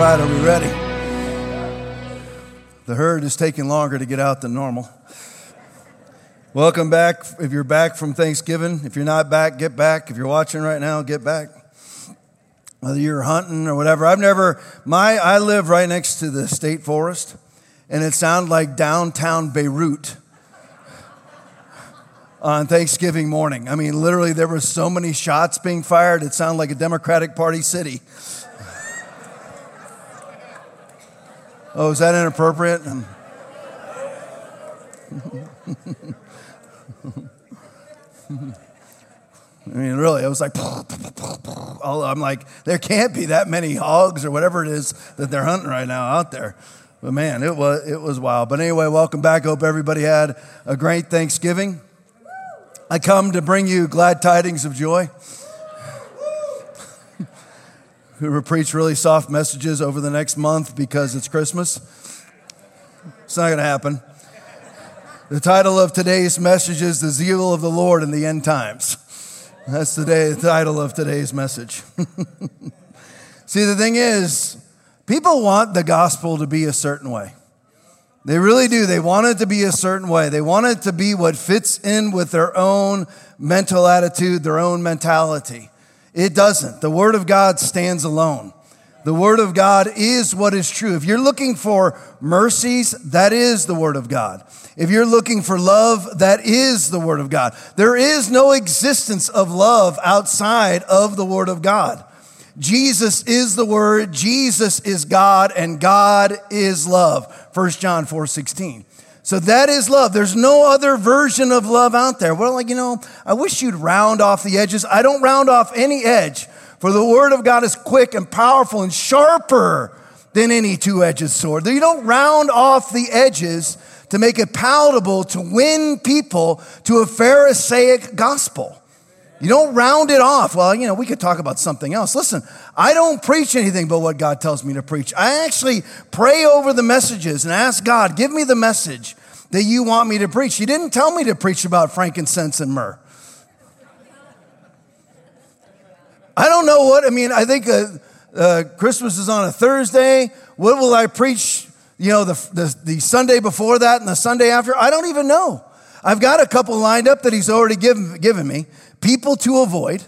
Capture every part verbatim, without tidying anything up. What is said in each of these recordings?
right, are we ready? The herd is taking longer to get out than normal. Welcome back. If you're back from Thanksgiving, if you're not back, get back. If you're watching right now, get back. Whether you're hunting or whatever. I've never, my, I live right next to the state forest, and it sounded like downtown Beirut on Thanksgiving morning. I mean, literally, there were so many shots being fired, it sounded like a Democratic Party city. Oh, is that inappropriate? I mean, really, it was like, I'm like, there can't be that many hogs or whatever it is that they're hunting right now out there. But man, it was it was wild. But anyway, welcome back. Hope everybody had a great Thanksgiving. I come to bring you glad tidings of joy. We will preach really soft messages over the next month because it's Christmas. It's not going to happen. The title of today's message is The Zeal of the Lord in the End Times. That's the, day, the title of today's message. See, the thing is, people want the gospel to be a certain way. They really do. They want it to be a certain way. They want it to be what fits in with their own mental attitude, their own mentality. It doesn't. The Word of God stands alone. The Word of God is what is true. If you're looking for mercies, that is the Word of God. If you're looking for love, that is the Word of God. There is no existence of love outside of the Word of God. Jesus is the Word, Jesus is God, and God is love. First John four sixteen. So that is love. There's no other version of love out there. Well, like, you know, I wish you'd round off the edges. I don't round off any edge, for the Word of God is quick and powerful and sharper than any two-edged sword. You don't round off the edges to make it palatable to win people to a Pharisaic gospel. You don't round it off. Well, you know, we could talk about something else. Listen, I don't preach anything but what God tells me to preach. I actually pray over the messages and ask God, give me the message that you want me to preach. He didn't tell me to preach about frankincense and myrrh. I don't know what, I mean, I think uh, uh, Christmas is on a Thursday. What will I preach, you know, the, the, the Sunday before that and the Sunday after? I don't even know. I've got a couple lined up that he's already given, given me. People to avoid.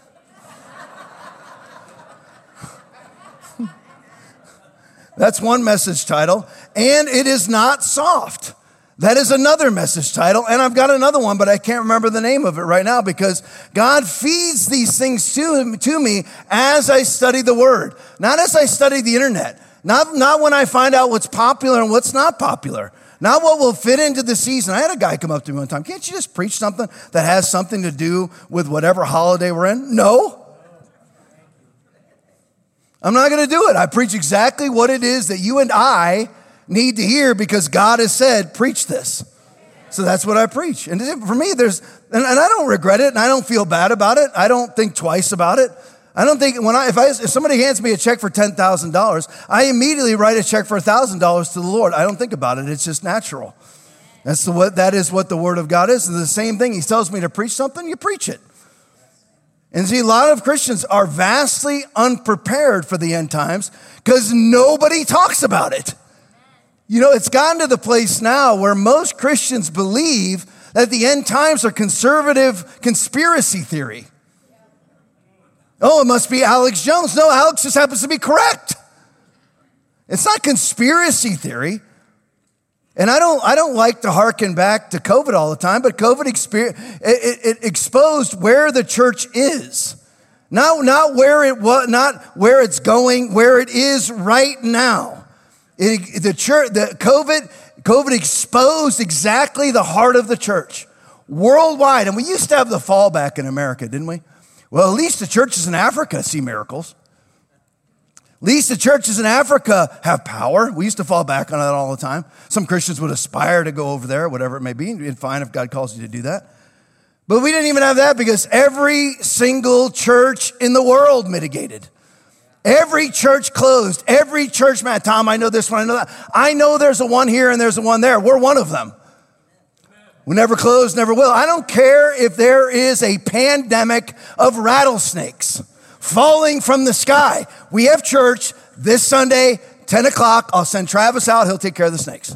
That's one message title. And it is not soft. That is another message title. And I've got another one, but I can't remember the name of it right now because God feeds these things to, to me as I study the Word. Not as I study the internet. Not, not when I find out what's popular and what's not popular. Not what will fit into the season. I had a guy come up to me one time. Can't you just preach something that has something to do with whatever holiday we're in? No. I'm not going to do it. I preach exactly what it is that you and I need to hear because God has said, preach this. So that's what I preach. And for me, there's, and I don't regret it and I don't feel bad about it. I don't think twice about it. I don't think when I, if I, if somebody hands me a check for ten thousand dollars, I immediately write a check for one thousand dollars to the Lord. I don't think about it. It's just natural. That's the, what, that is what the Word of God is. And the same thing. He tells me to preach something, you preach it. And see, a lot of Christians are vastly unprepared for the end times because nobody talks about it. You know, it's gotten to the place now where most Christians believe that the end times are conservative conspiracy theory. Oh, it must be Alex Jones. No, Alex just happens to be correct. It's not conspiracy theory. And I don't, I don't like to hearken back to COVID all the time, but COVID exper- it, it exposed where the church is. Not, not where it was, not where it's going, where it is right now. It, the church, the COVID, COVID exposed exactly the heart of the church worldwide. And we used to have the fallback in America, didn't we? Well, at least the churches in Africa see miracles. At least the churches in Africa have power. We used to fall back on that all the time. Some Christians would aspire to go over there, whatever it may be. It's fine if God calls you to do that. But we didn't even have that because every single church in the world mitigated. Every church closed. Every church, man, Tom, I know this one, I know that. I know there's a one here and there's a one there. We're one of them. We never close, never will. I don't care if there is a pandemic of rattlesnakes falling from the sky. We have church this Sunday, ten o'clock. I'll send Travis out. He'll take care of the snakes.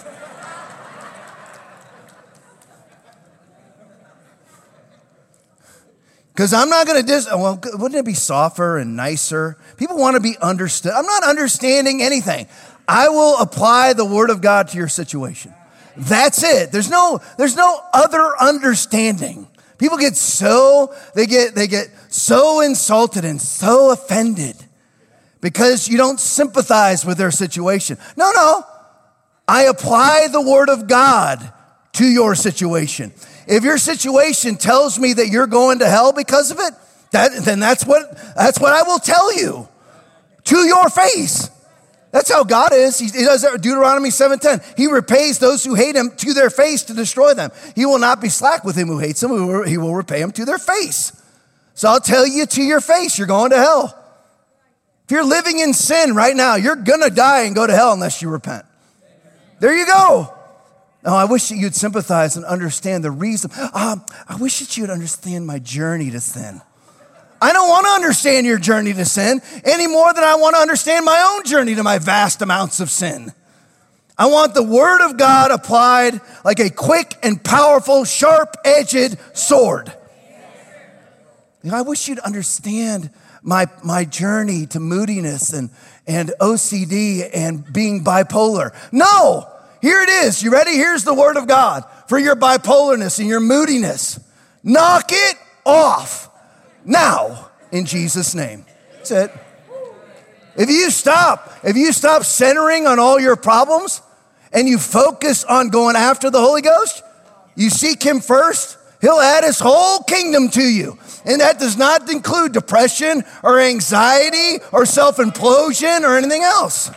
Because I'm not going to dis- well, wouldn't it be softer and nicer? People want to be understood. I'm not understanding anything. I will apply the word of God to your situation. That's it. There's no, there's no other understanding. People get so, they get, they get so insulted and so offended because you don't sympathize with their situation. No, no. I apply the word of God to your situation. If your situation tells me that you're going to hell because of it, that, then that's what, that's what I will tell you to your face. That's how God is. He, he does that. Deuteronomy seven ten. He repays those who hate him to their face to destroy them. He will not be slack with him who hates him. He will repay him to their face. So I'll tell you to your face, you're going to hell. If you're living in sin right now, you're going to die and go to hell unless you repent. There you go. Oh, I wish that you'd sympathize and understand the reason. Um, I wish that you'd understand my journey to sin. I don't want to understand your journey to sin any more than I want to understand my own journey to my vast amounts of sin. I want the word of God applied like a quick and powerful, sharp-edged sword. You know, I wish you'd understand my, my journey to moodiness and, and O C D and being bipolar. No! Here it is. You ready? Here's the word of God for your bipolarness and your moodiness. Knock it off now in Jesus' name. That's it. If you stop, if you stop centering on all your problems and you focus on going after the Holy Ghost, you seek him first, he'll add his whole kingdom to you. And that does not include depression or anxiety or self-implosion or anything else.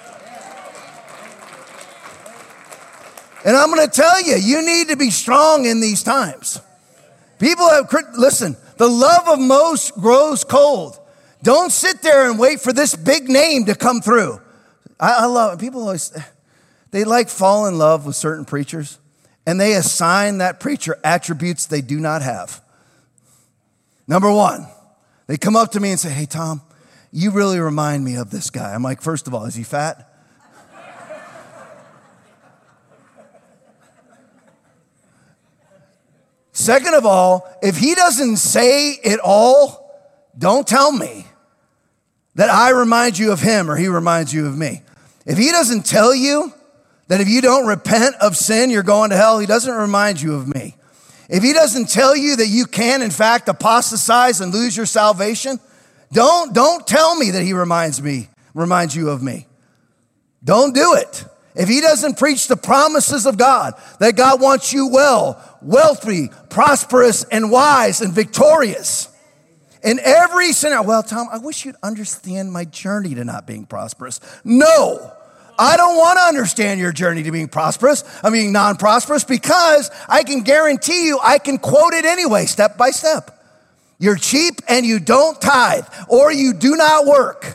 And I'm going to tell you, you need to be strong in these times. People have, listen, the love of most grows cold. Don't sit there and wait for this big name to come through. I, I love, people always, they like fall in love with certain preachers and they assign that preacher attributes they do not have. Number one, they come up to me and say, hey, Tom, you really remind me of this guy. I'm like, first of all, is he fat? Second of all, if he doesn't say it all, don't tell me that I remind you of him or he reminds you of me. If he doesn't tell you that if you don't repent of sin, you're going to hell, he doesn't remind you of me. If he doesn't tell you that you can, in fact, apostatize and lose your salvation, don't, don't tell me that he reminds me, reminds you of me. Don't do it. If he doesn't preach the promises of God, that God wants you well, wealthy, prosperous, and wise, and victorious. In every scenario, well, Tom, I wish you'd understand my journey to not being prosperous. No, I don't want to understand your journey to being prosperous, I mean non-prosperous, because I can guarantee you I can quote it anyway, step by step. You're cheap and you don't tithe, or you do not work.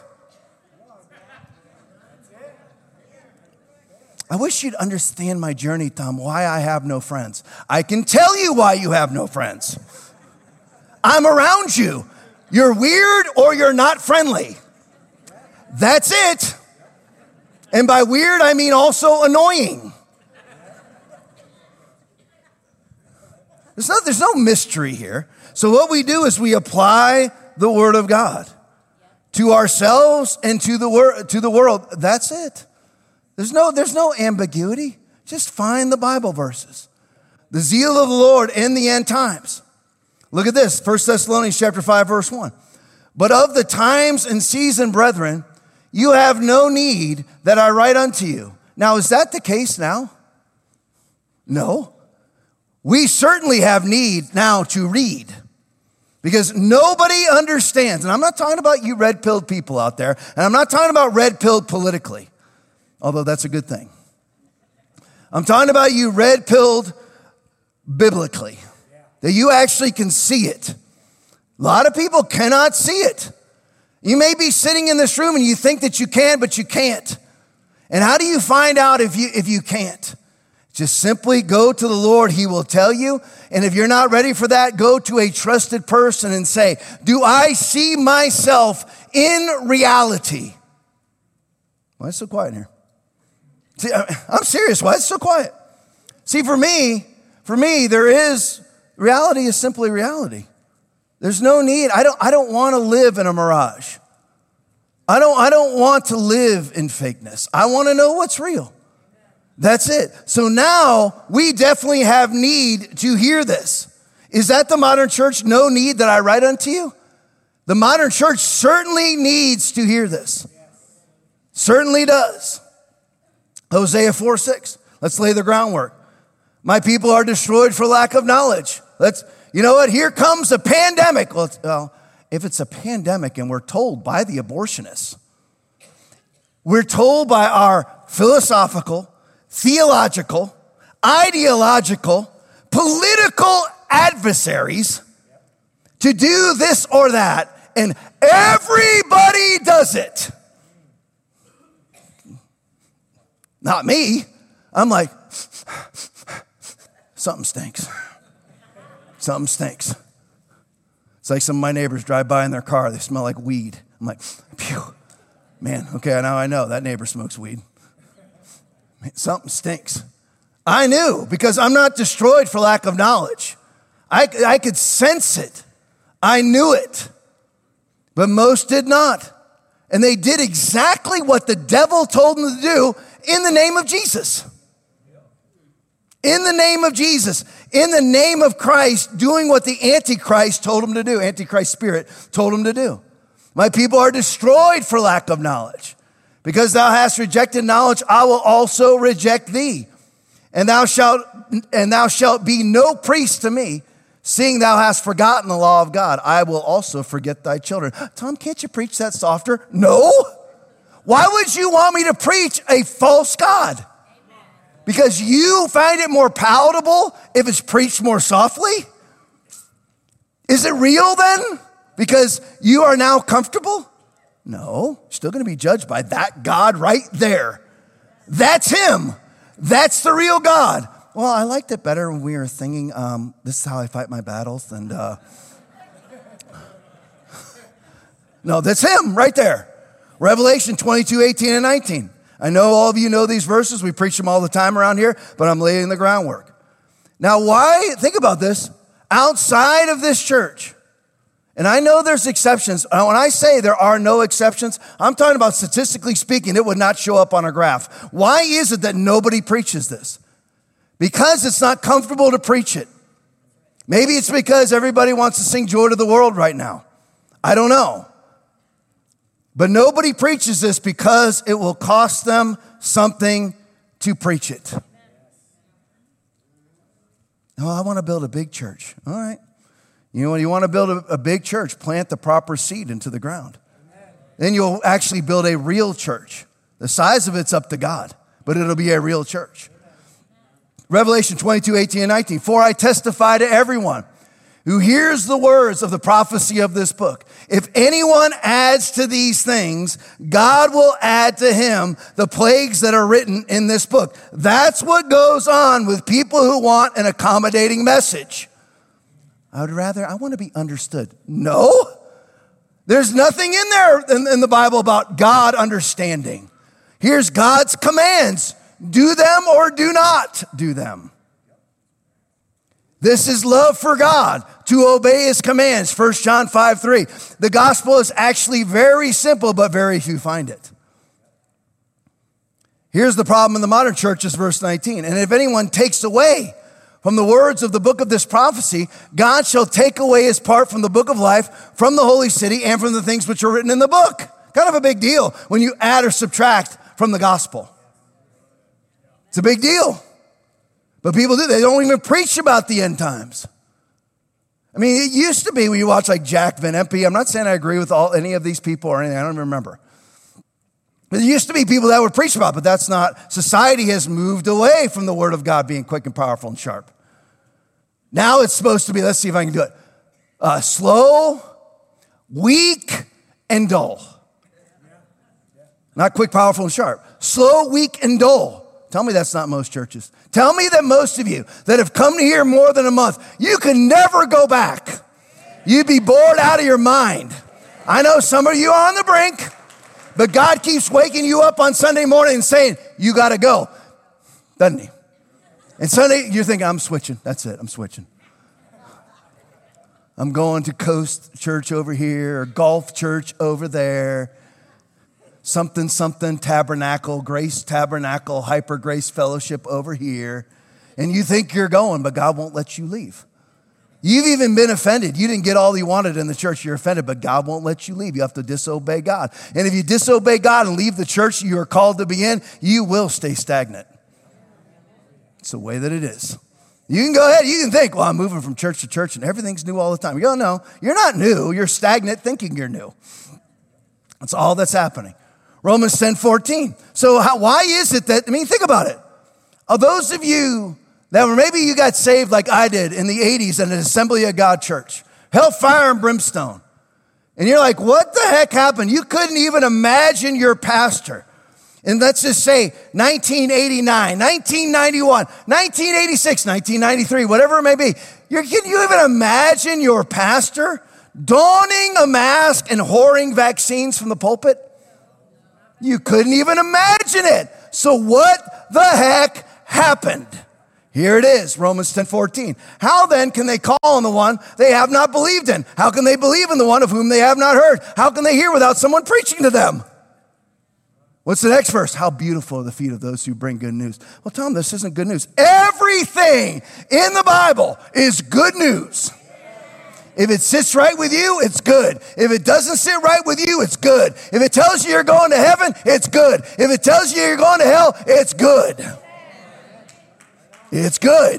I wish you'd understand my journey, Tom, why I have no friends. I can tell you why you have no friends. I'm around you. You're weird or you're not friendly. That's it. And by weird, I mean also annoying. There's no, there's no mystery here. So what we do is we apply the word of God to ourselves and to the wor- to the world. That's it. There's no, there's no ambiguity. Just find the Bible verses. The zeal of the Lord in the end times. Look at this, First Thessalonians chapter five, verse one. But of the times and season, brethren, you have no need that I write unto you. Now, is that the case now? No. We certainly have need now to read. Because nobody understands, and I'm not talking about you red-pilled people out there, and I'm not talking about red-pilled politically. Although that's a good thing. I'm talking about you red-pilled biblically. That you actually can see it. A lot of people cannot see it. You may be sitting in this room and you think that you can, but you can't. And how do you find out if you, if you can't? Just simply go to the Lord. He will tell you. And if you're not ready for that, go to a trusted person and say, do I see myself in reality? Why is it so quiet in here? See, I'm serious. Why is it so quiet? See, for me, for me, there is, reality is simply reality. There's no need. I don't, I don't want to live in a mirage. I don't, I don't want to live in fakeness. I want to know what's real. That's it. So now we definitely have need to hear this. Is that the modern church? No need that I write unto you? The modern church certainly needs to hear this. Certainly does. Hosea four six. Let's lay the groundwork. My people are destroyed for lack of knowledge. Let's, you know what? Here comes a pandemic. Well, well, if it's a pandemic and we're told by the abortionists, we're told by our philosophical, theological, ideological, political adversaries to do this or that, and everybody does it. Not me. I'm like, something stinks. Something stinks. It's like some of my neighbors drive by in their car. They smell like weed. I'm like, phew. Man, okay, now I know that neighbor smokes weed. Something stinks. I knew because I'm not destroyed for lack of knowledge. I, I could sense it. I knew it. But most did not. And they did exactly what the devil told them to do in the name of Jesus. In the name of Jesus. In the name of Christ, doing what the Antichrist told them to do. Antichrist spirit told them to do. My people are destroyed for lack of knowledge. Because thou hast rejected knowledge, I will also reject thee. And thou shalt, and thou shalt be no priest to me, seeing thou hast forgotten the law of God. I will also forget thy children. Tom, can't you preach that softer? No. Why would you want me to preach a false God? Because you find it more palatable if it's preached more softly? Is it real then? Because you are now comfortable? No, still going to be judged by that God right there. That's him. That's the real God. Well, I liked it better when we were singing, um, this is how I fight my battles. And uh, no, that's him right there. Revelation twenty-two, eighteen, and nineteen. I know all of you know these verses. We preach them all the time around here, but I'm laying the groundwork. Now, why, think about this, outside of this church, and I know there's exceptions. When I say there are no exceptions, I'm talking about statistically speaking, it would not show up on a graph. Why is it that nobody preaches this? Because it's not comfortable to preach it. Maybe it's because everybody wants to sing Joy to the World right now. I don't know. But nobody preaches this because it will cost them something to preach it. Oh, I want to build a big church. All right. You know, when you want to build a, a big church, plant the proper seed into the ground. Amen. Then you'll actually build a real church. The size of it's up to God, but it'll be a real church. Amen. Revelation twenty-two, eighteen, and nineteen. For I testify to everyone who hears the words of the prophecy of this book. If anyone adds to these things, God will add to him the plagues that are written in this book. That's what goes on with people who want an accommodating message. I would rather, I want to be understood. No, there's nothing in there in, in the Bible about God understanding. Here's God's commands. Do them or do not do them. This is love for God, to obey his commands. First John five, three. The gospel is actually very simple, but very few find it. Here's the problem in the modern church is verse nineteen. And if anyone takes away from the words of the book of this prophecy, God shall take away his part from the book of life, from the holy city, and from the things which are written in the book. Kind of a big deal when you add or subtract from the gospel. It's a big deal. But people do. They don't even preach about the end times. I mean, it used to be when you watch like Jack Van Impe. I'm not saying I agree with all any of these people or anything. I don't even remember. But there used to be people that would preach about it, but that's not. Society has moved away from the word of God being quick and powerful and sharp. Now it's supposed to be, let's see if I can do it, uh, slow, weak, and dull. Not quick, powerful, and sharp. Slow, weak, and dull. Tell me that's not most churches. Tell me that most of you that have come here more than a month, you can never go back. You'd be bored out of your mind. I know some of you are on the brink, but God keeps waking you up on Sunday morning and saying, you got to go, doesn't he? And Sunday, you're thinking, I'm switching. That's it, I'm switching. I'm going to Coast Church over here or Golf Church over there. Something, something, Tabernacle, Grace Tabernacle, Hyper Grace Fellowship over here. And you think you're going, but God won't let you leave. You've even been offended. You didn't get all you wanted in the church. You're offended, but God won't let you leave. You have to disobey God. And if you disobey God and leave the church you are called to be in, you will stay stagnant. It's the way that it is. You can go ahead. You can think, well, I'm moving from church to church and everything's new all the time. You go, no, you're not new. You're stagnant thinking you're new. That's all that's happening. Romans ten fourteen. So how, why is it that, I mean, think about it. Of those of you that were, maybe you got saved like I did in the eighties in an Assembly of God church, hellfire and brimstone. And you're like, what the heck happened? You couldn't even imagine your pastor. And let's just say nineteen eighty-nine, nineteen ninety-one, nineteen eighty-six, nineteen ninety-three, whatever it may be. You're, can you even imagine your pastor donning a mask and whoring vaccines from the pulpit? You couldn't even imagine it. So what the heck happened? Here it is, Romans ten fourteen. How then can they call on the one they have not believed in? How can they believe in the one of whom they have not heard? How can they hear without someone preaching to them? What's the next verse? How beautiful are the feet of those who bring good news. Well, tell them this isn't good news. Everything in the Bible is good news. If it sits right with you, it's good. If it doesn't sit right with you, it's good. If it tells you you're going to heaven, it's good. If it tells you you're going to hell, it's good. It's good.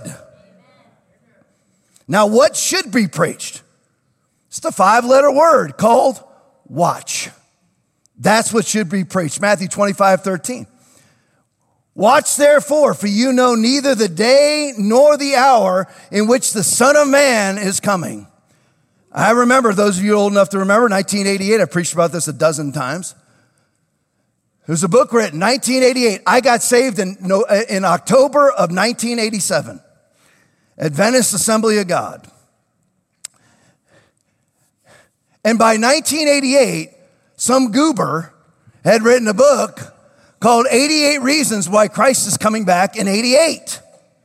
Now, what should be preached? It's the five-letter word called watch. That's what should be preached. Matthew twenty-five thirteen. Watch therefore, for you know neither the day nor the hour in which the Son of Man is coming. I remember, those of you old enough to remember, nineteen eighty-eight, I preached about this a dozen times. There's a book written, nineteen eighty-eight. I got saved in, in October of nineteen eighty-seven. Adventist Assembly of God. And by nineteen eighty-eight, some goober had written a book called eighty-eight Reasons Why Christ is Coming Back in eighty-eight.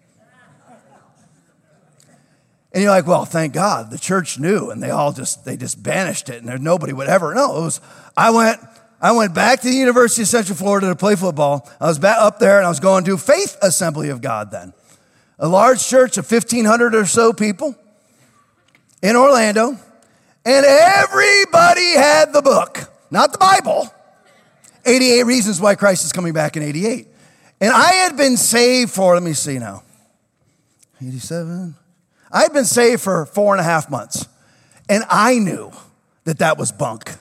And you're like, well, thank God, the church knew, and they all just, they just banished it, and there, nobody would ever. No, it was, I went, I went back to the University of Central Florida to play football. I was back up there, and I was going to Faith Assembly of God then. A large church of fifteen hundred or so people in Orlando, and everybody had the book, not the Bible, eighty-eight Reasons Why Christ is Coming Back in eighty-eight. And I had been saved for, let me see now, eighty-seven. I had been saved for four and a half months, and I knew that that was bunk.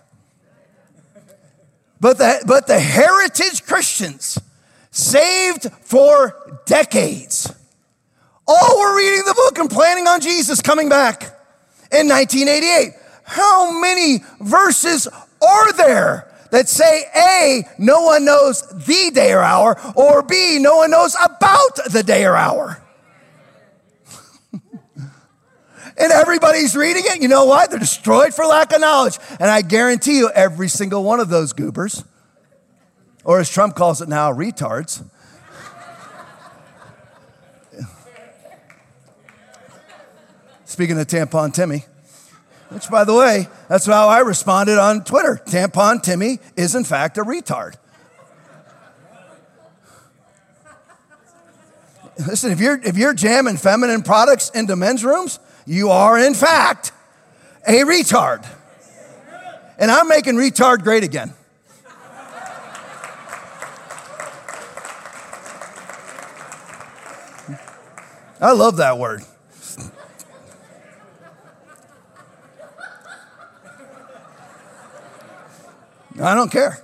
But the, but the heritage Christians, saved for decades, all were reading the book and planning on Jesus coming back in nineteen eighty-eight. How many verses are there that say, A, no one knows the day or hour, or B, no one knows about the day or hour? And everybody's reading it. You know what? They're destroyed for lack of knowledge. And I guarantee you, every single one of those goobers, or as Trump calls it now, retards, speaking of Tampon Timmy, which, by the way, that's how I responded on Twitter. Tampon Timmy is, in fact, a retard. Listen, if you're, if you're jamming feminine products into men's rooms, you are, in fact, a retard. And I'm making retard great again. I love that word. I don't care.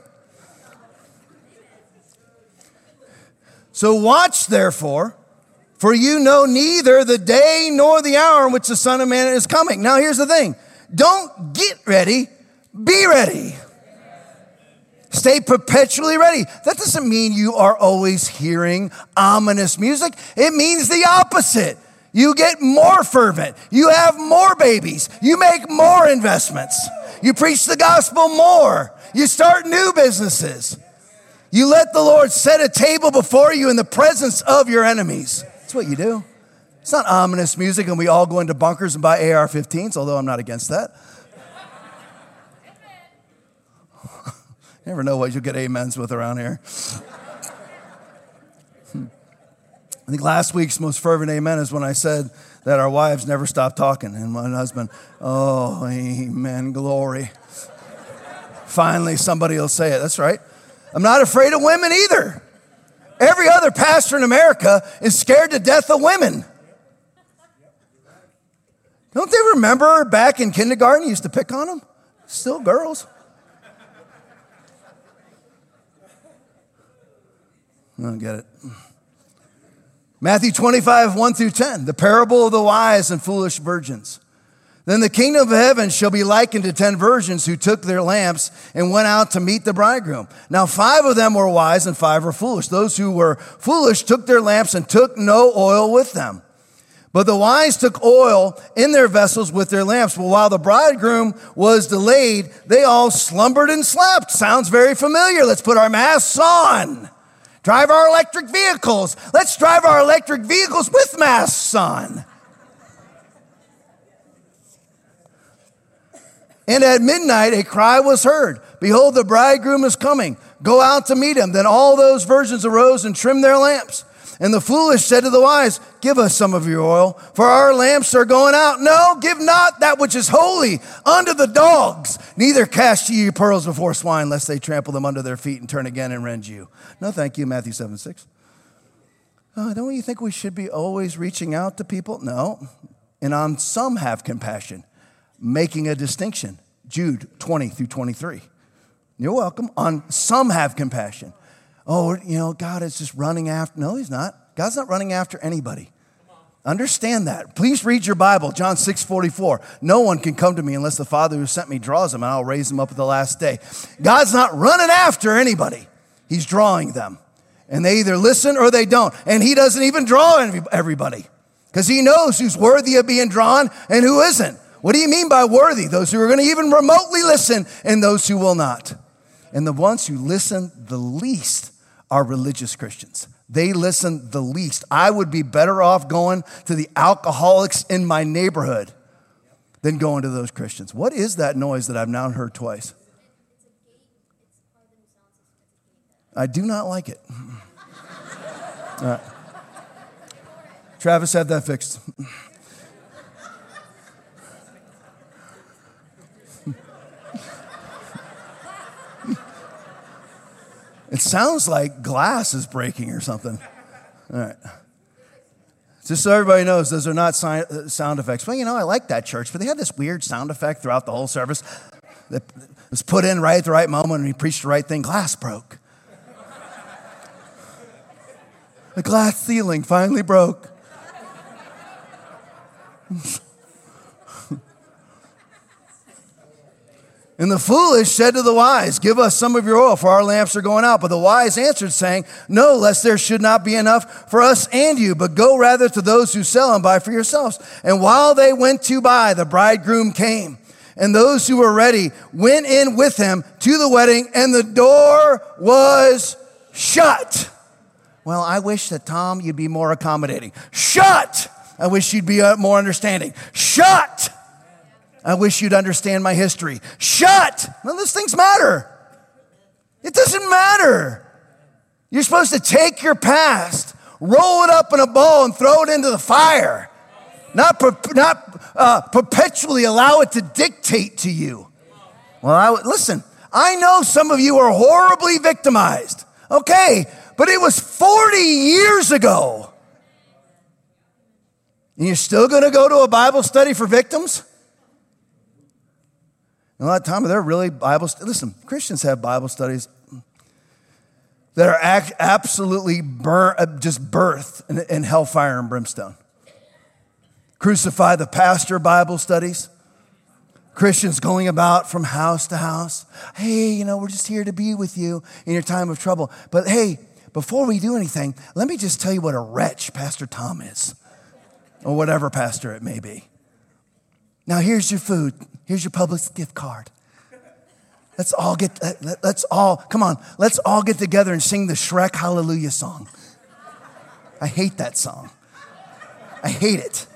So watch, therefore, for you know neither the day nor the hour in which the Son of Man is coming. Now, here's the thing. Don't get ready, be ready. Stay perpetually ready. That doesn't mean you are always hearing ominous music. It means the opposite. You get more fervent. You have more babies. You make more investments. You preach the gospel more. You start new businesses. You let the Lord set a table before you in the presence of your enemies. That's what you do. It's not ominous music and we all go into bunkers and buy A R fifteens, although I'm not against that. You never know what you'll get amens with around here. I think last week's most fervent amen is when I said that our wives never stop talking. And my husband, oh, amen, glory. Finally, somebody will say it. That's right. I'm not afraid of women either. Every other pastor in America is scared to death of women. Don't they remember back in kindergarten, you used to pick on them? Still girls. I don't get it. Matthew twenty-five, one through ten, the parable of the wise and foolish virgins. Then the kingdom of heaven shall be likened to ten virgins who took their lamps and went out to meet the bridegroom. Now five of them were wise and five were foolish. Those who were foolish took their lamps and took no oil with them. But the wise took oil in their vessels with their lamps. But while the bridegroom was delayed, they all slumbered and slept. Sounds very familiar. Let's put our masks on. Drive our electric vehicles. Let's drive our electric vehicles with masks on. And at midnight, a cry was heard. Behold, the bridegroom is coming. Go out to meet him. Then all those virgins arose and trimmed their lamps. And the foolish said to the wise, give us some of your oil, for our lamps are going out. No, give not that which is holy unto the dogs. Neither cast ye your pearls before swine, lest they trample them under their feet and turn again and rend you. No, thank you, Matthew seven, six. Oh, don't you think we should be always reaching out to people? No. And on some have compassion, making a distinction. Jude twenty through twenty-three. You're welcome. On some have compassion. Oh, you know, God is just running after. No, he's not. God's not running after anybody. Understand that. Please read your Bible, John six forty-four. No one can come to me unless the Father who sent me draws him, and I'll raise him up at the last day. God's not running after anybody. He's drawing them. And they either listen or they don't. And he doesn't even draw everybody because he knows who's worthy of being drawn and who isn't. What do you mean by worthy? Those who are going to even remotely listen and those who will not. And the ones who listen the least are religious Christians. They listen the least. I would be better off going to the alcoholics in my neighborhood than going to those Christians. What is that noise that I've now heard twice? I do not like it. All right. Travis, have that fixed. It sounds like glass is breaking or something. All right. Just so everybody knows, those are not sound effects. Well, you know, I like that church, but they had this weird sound effect throughout the whole service that was put in right at the right moment and he preached the right thing. Glass broke. The glass ceiling finally broke. And the foolish said to the wise, give us some of your oil, for our lamps are going out. But the wise answered, saying, no, lest there should not be enough for us and you, but go rather to those who sell and buy for yourselves. And while they went to buy, the bridegroom came. And those who were ready went in with him to the wedding, and the door was shut. Well, I wish that, Tom, you'd be more accommodating. Shut! I wish you'd be more understanding. Shut! I wish you'd understand my history. Shut! None of those things matter. It doesn't matter. You're supposed to take your past, roll it up in a ball, and throw it into the fire. Not, not uh, perpetually allow it to dictate to you. Well, I, listen, I know some of you are horribly victimized. Okay, but it was forty years ago. And you're still going to go to a Bible study for victims? And a lot of time, they're really Bible studies. Listen, Christians have Bible studies that are act- absolutely burn, just birthed in, in hellfire and brimstone. Crucify the Pastor Bible studies. Christians going about from house to house. Hey, you know, we're just here to be with you in your time of trouble. But hey, before we do anything, let me just tell you what a wretch Pastor Tom is, or whatever pastor it may be. Now here's your food. Here's your Publix gift card. Let's all get, let's all, come on, let's all get together and sing the Shrek Hallelujah song. I hate that song. I hate it.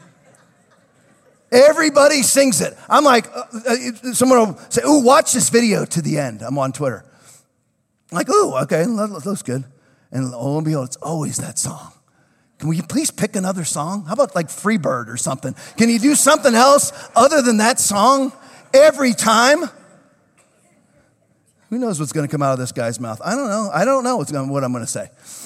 Everybody sings it. I'm like, uh, uh, someone will say, ooh, watch this video to the end. I'm on Twitter. I'm like, ooh, okay, that looks good. And lo and behold, it's always that song. Can we please pick another song? How about like Freebird or something? Can you do something else other than that song every time? Who knows what's going to come out of this guy's mouth? I don't know. I don't know what's going, what I'm going to say.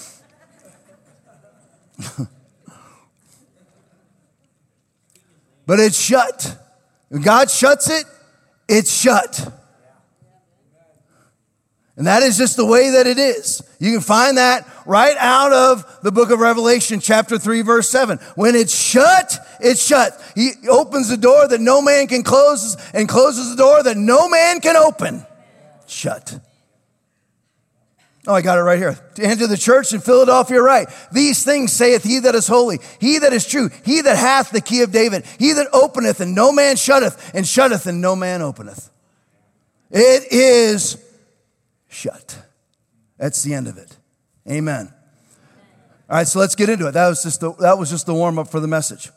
But it's shut. When God shuts it, it's shut. And that is just the way that it is. You can find that right out of the book of Revelation, chapter three, verse seven. When it's shut, it's shut. He opens the door that no man can close and closes the door that no man can open. Shut. Oh, I got it right here. And to the church in Philadelphia write, these things saith he that is holy, he that is true, he that hath the key of David, he that openeth and no man shutteth, and shutteth and no man openeth. It is shut. That's the end of it. Amen. All right, so let's get into it. That was just the, that was just the warm up for the message.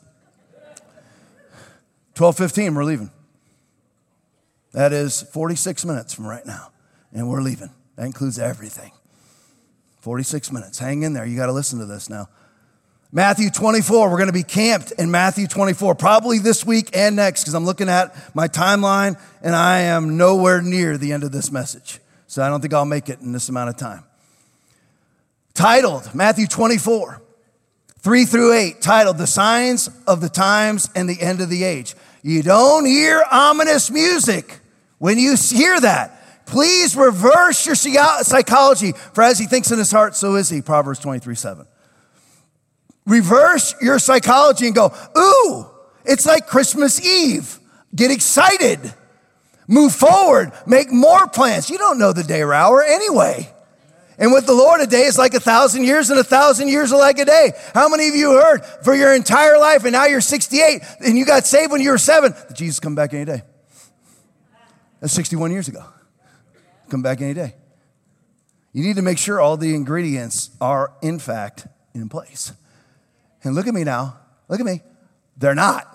twelve fifteen, we're leaving. That is forty-six minutes from right now, and we're leaving. That includes everything. forty-six minutes. Hang in there. You got to listen to this now. Matthew twenty-four. We're going to be camped in Matthew twenty-four, probably this week and next, because I'm looking at my timeline, and I am nowhere near the end of this message. So I don't think I'll make it in this amount of time. Titled, Matthew twenty-four, three through eight, titled, The Signs of the Times and the End of the Age. You don't hear ominous music when you hear that. Please reverse your psychology, for as he thinks in his heart, so is he, Proverbs twenty-three seven. Reverse your psychology and go, ooh, it's like Christmas Eve. Get excited. Move forward. Make more plans. You don't know the day or hour anyway. And with the Lord, a day is like a thousand years, and a thousand years are like a day. How many of you heard for your entire life, and now you're sixty-eight, and you got saved when you were seven, that Jesus come back any day? That's sixty-one years ago. Come back any day. You need to make sure all the ingredients are, in fact, in place. And look at me now. Look at me. They're not.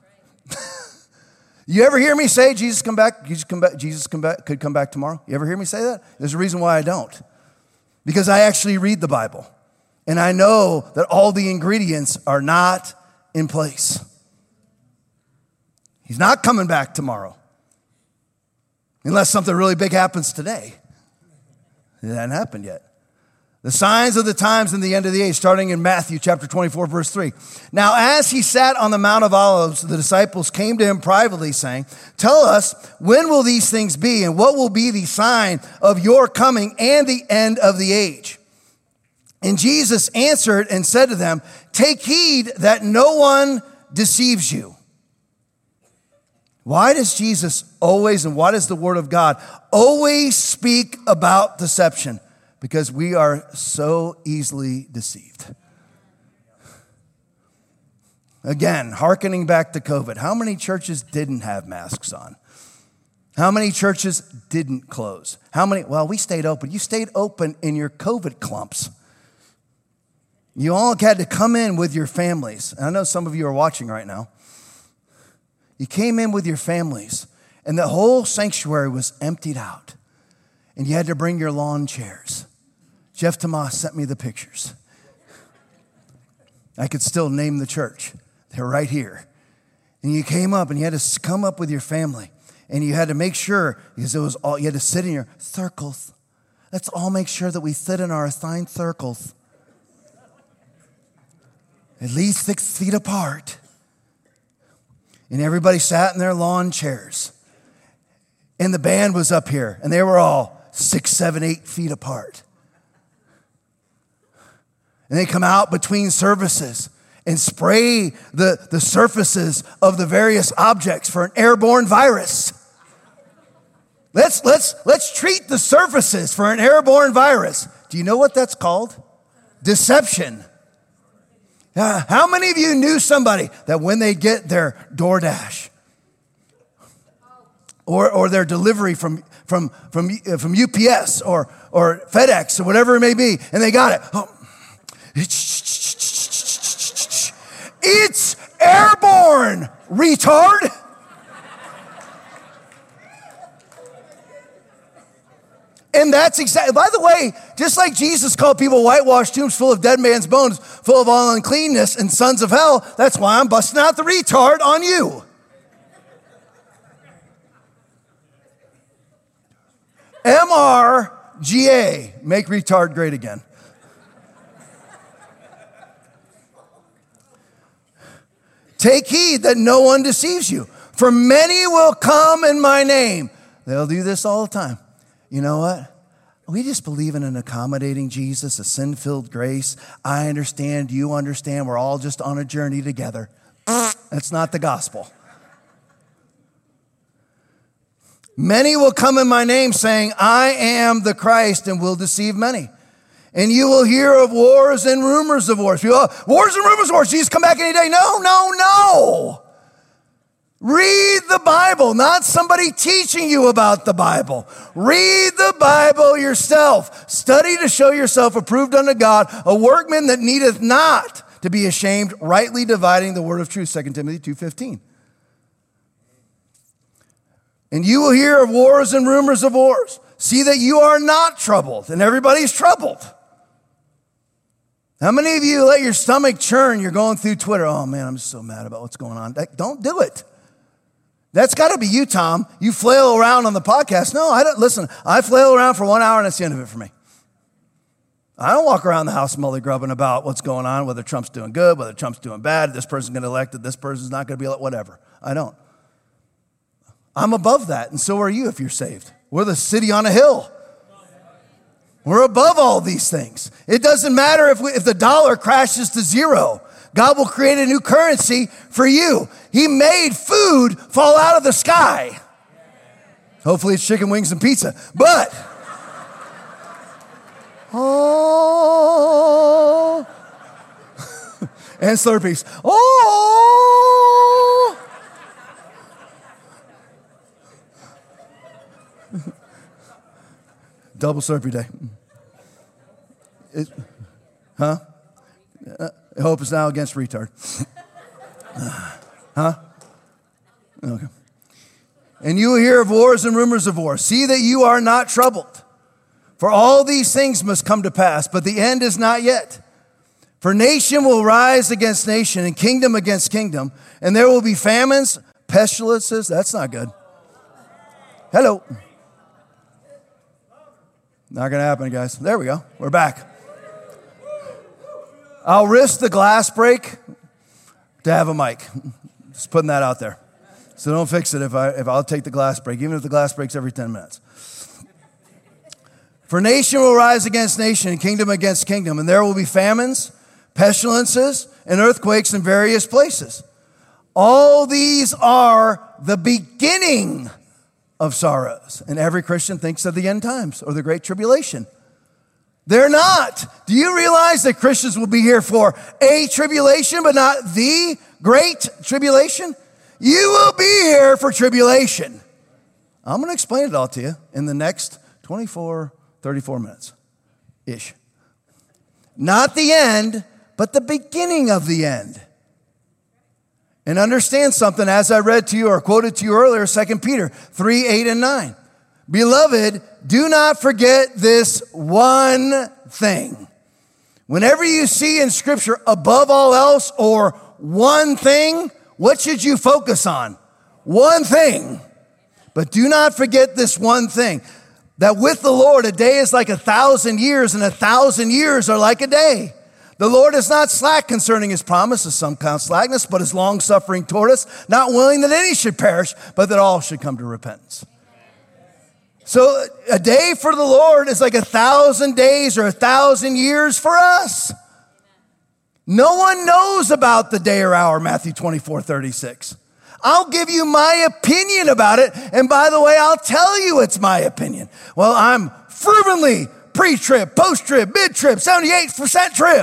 You ever hear me say Jesus come back? Jesus come back. Jesus come back. Could come back tomorrow. You ever hear me say that? There's a reason why I don't. Because I actually read the Bible, and I know that all the ingredients are not in place. He's not coming back tomorrow, unless something really big happens today. It hasn't happened yet. The signs of the times and the end of the age, starting in Matthew chapter twenty-four, verse three. Now, as he sat on the Mount of Olives, the disciples came to him privately, saying, tell us, when will these things be, and what will be the sign of your coming and the end of the age? And Jesus answered and said to them, take heed that no one deceives you. Why does Jesus always, and why does the Word of God always speak about deception? Because we are so easily deceived. Again, hearkening back to COVID, how many churches didn't have masks on? How many churches didn't close? How many? Well, we stayed open. You stayed open in your COVID clumps. You all had to come in with your families. And I know some of you are watching right now. You came in with your families, and the whole sanctuary was emptied out. And you had to bring your lawn chairs. Jeff Tomas sent me the pictures. I could still name the church. They're right here. And you came up, and you had to come up with your family. And you had to make sure, because it was all, you had to sit in your circles. Let's all make sure that we sit in our assigned circles. At least six feet apart. And everybody sat in their lawn chairs. And the band was up here, and they were all six, seven, eight feet apart. And they come out between services, and spray the, the surfaces of the various objects for an airborne virus. Let's, let's, let's treat the surfaces for an airborne virus. Do you know what that's called? Deception. Uh, how many of you knew somebody that when they get their DoorDash or, or their delivery from, from, from, uh, from U P S or, or FedEx or whatever it may be, and they got it, oh, it's airborne, retard. And that's exactly, by the way, just like Jesus called people whitewashed tombs full of dead man's bones, full of all uncleanness and sons of hell, that's why I'm busting out the retard on you. M R G A, make retard great again. Take heed that no one deceives you, for many will come in my name. They'll do this all the time. You know what? We just believe in an accommodating Jesus, a sin-filled grace. I understand, you understand, we're all just on a journey together. That's not the gospel. Many will come in my name saying, I am the Christ, and will deceive many. And you will hear of wars and rumors of wars. People, oh, wars and rumors of wars. Jesus come back any day. No, no, no. Read the Bible, not somebody teaching you about the Bible. Read the Bible yourself. Study to show yourself approved unto God, a workman that needeth not to be ashamed, rightly dividing the word of truth, Second Timothy two fifteen. And you will hear of wars and rumors of wars. See that you are not troubled, and everybody's troubled. How many of you let your stomach churn? You're going through Twitter. Oh man, I'm just so mad about what's going on. Don't do it. That's got to be you, Tom. You flail around on the podcast. No, I don't. Listen, I flail around for one hour and that's the end of it for me. I don't walk around the house mully grubbing about what's going on, whether Trump's doing good, whether Trump's doing bad, this person's going to get elected, this person's not going to be elected, whatever. I don't. I'm above that, and so are you if you're saved. We're the city on a hill. We're above all these things. It doesn't matter if, we, if the dollar crashes to zero. God will create a new currency for you. He made food fall out of the sky. Hopefully it's chicken wings and pizza. But, oh, and Slurpees. Oh, double Slurpee day. It, huh? Uh, I hope it's now against retard. Huh? Okay. And you will hear of wars and rumors of wars. See that you are not troubled. For all these things must come to pass, but the end is not yet. For nation will rise against nation and kingdom against kingdom, and there will be famines, pestilences. That's not good. Hello. Not going to happen, guys. There we go. We're back. I'll risk the glass break to have a mic. Just putting that out there. So don't fix it if, I, if I'll take the glass break, even if the glass breaks every ten minutes. For nation will rise against nation and kingdom against kingdom, and there will be famines, pestilences, and earthquakes in various places. All these are the beginning of sorrows. And every Christian thinks of the end times or the great tribulation. They're not. Do you realize that Christians will be here for a tribulation, but not the great tribulation? You will be here for tribulation. I'm going to explain it all to you in the next twenty-four, thirty-four minutes-ish. Not the end, but the beginning of the end. And understand something, as I read to you or quoted to you earlier, Second Peter three, eight, and nine. Beloved, do not forget this one thing. Whenever you see in Scripture above all else or one thing, what should you focus on? One thing. But do not forget this one thing, that with the Lord a day is like a thousand years, and a thousand years are like a day. The Lord is not slack concerning his promise, as some count slackness, but is long-suffering toward us, not willing that any should perish, but that all should come to repentance. So a day for the Lord is like a thousand days or a thousand years for us. No one knows about the day or hour, Matthew twenty-four thirty-six. I'll give you my opinion about it. And by the way, I'll tell you it's my opinion. Well, I'm fervently pre-trib, post-trib, mid-trib, seventy-eight percent trib.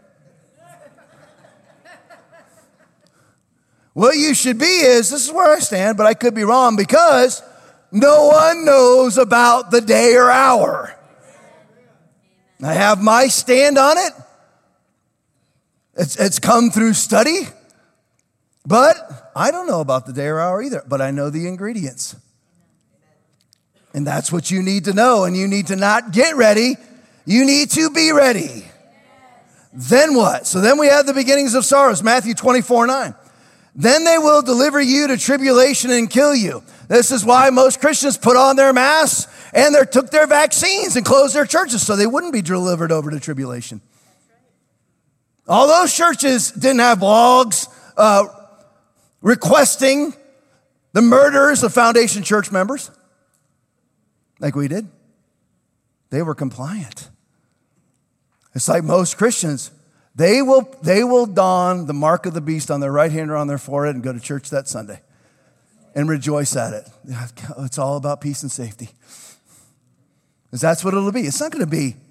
What you should be is, this is where I stand, but I could be wrong, because no one knows about the day or hour. I have my stand on it. It's, it's come through study, but I don't know about the day or hour either, but I know the ingredients. And that's what you need to know, and you need to not get ready. You need to be ready. Then what? So then we have the beginnings of sorrows, Matthew twenty-four nine. Then they will deliver you to tribulation and kill you. This is why most Christians put on their masks and they took their vaccines and closed their churches so they wouldn't be delivered over to tribulation. All those churches didn't have blogs uh, requesting the murders of Foundation Church members like we did. They were compliant. It's like most Christians. They will, they will don the mark of the beast on their right hand or on their forehead and go to church that Sunday and rejoice at it. It's all about peace and safety. Because that's what it'll be. It's not going to be,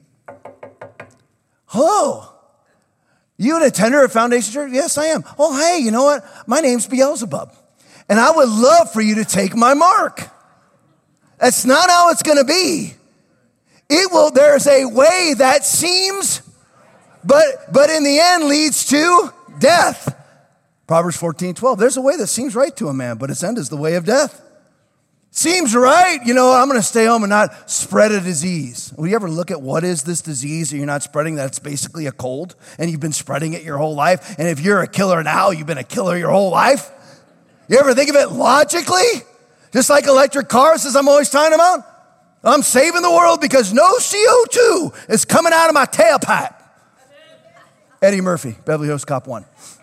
hello, you an attender at Foundation Church? Yes, I am. Oh, hey, you know what? My name's Beelzebub, and I would love for you to take my mark. That's not how it's going to be. It will, there's a way that seems But but in the end leads to death. Proverbs fourteen twelve. There's a way that seems right to a man, but its end is the way of death. Seems right. You know, I'm going to stay home and not spread a disease. Will you ever look at what is this disease that you're not spreading? That's basically a cold, and you've been spreading it your whole life. And if you're a killer now, you've been a killer your whole life. You ever think of it logically? Just like electric cars, as I'm always talking about. I'm saving the world because no C O two is coming out of my tailpipe. Eddie Murphy, Beverly Hills Cop one.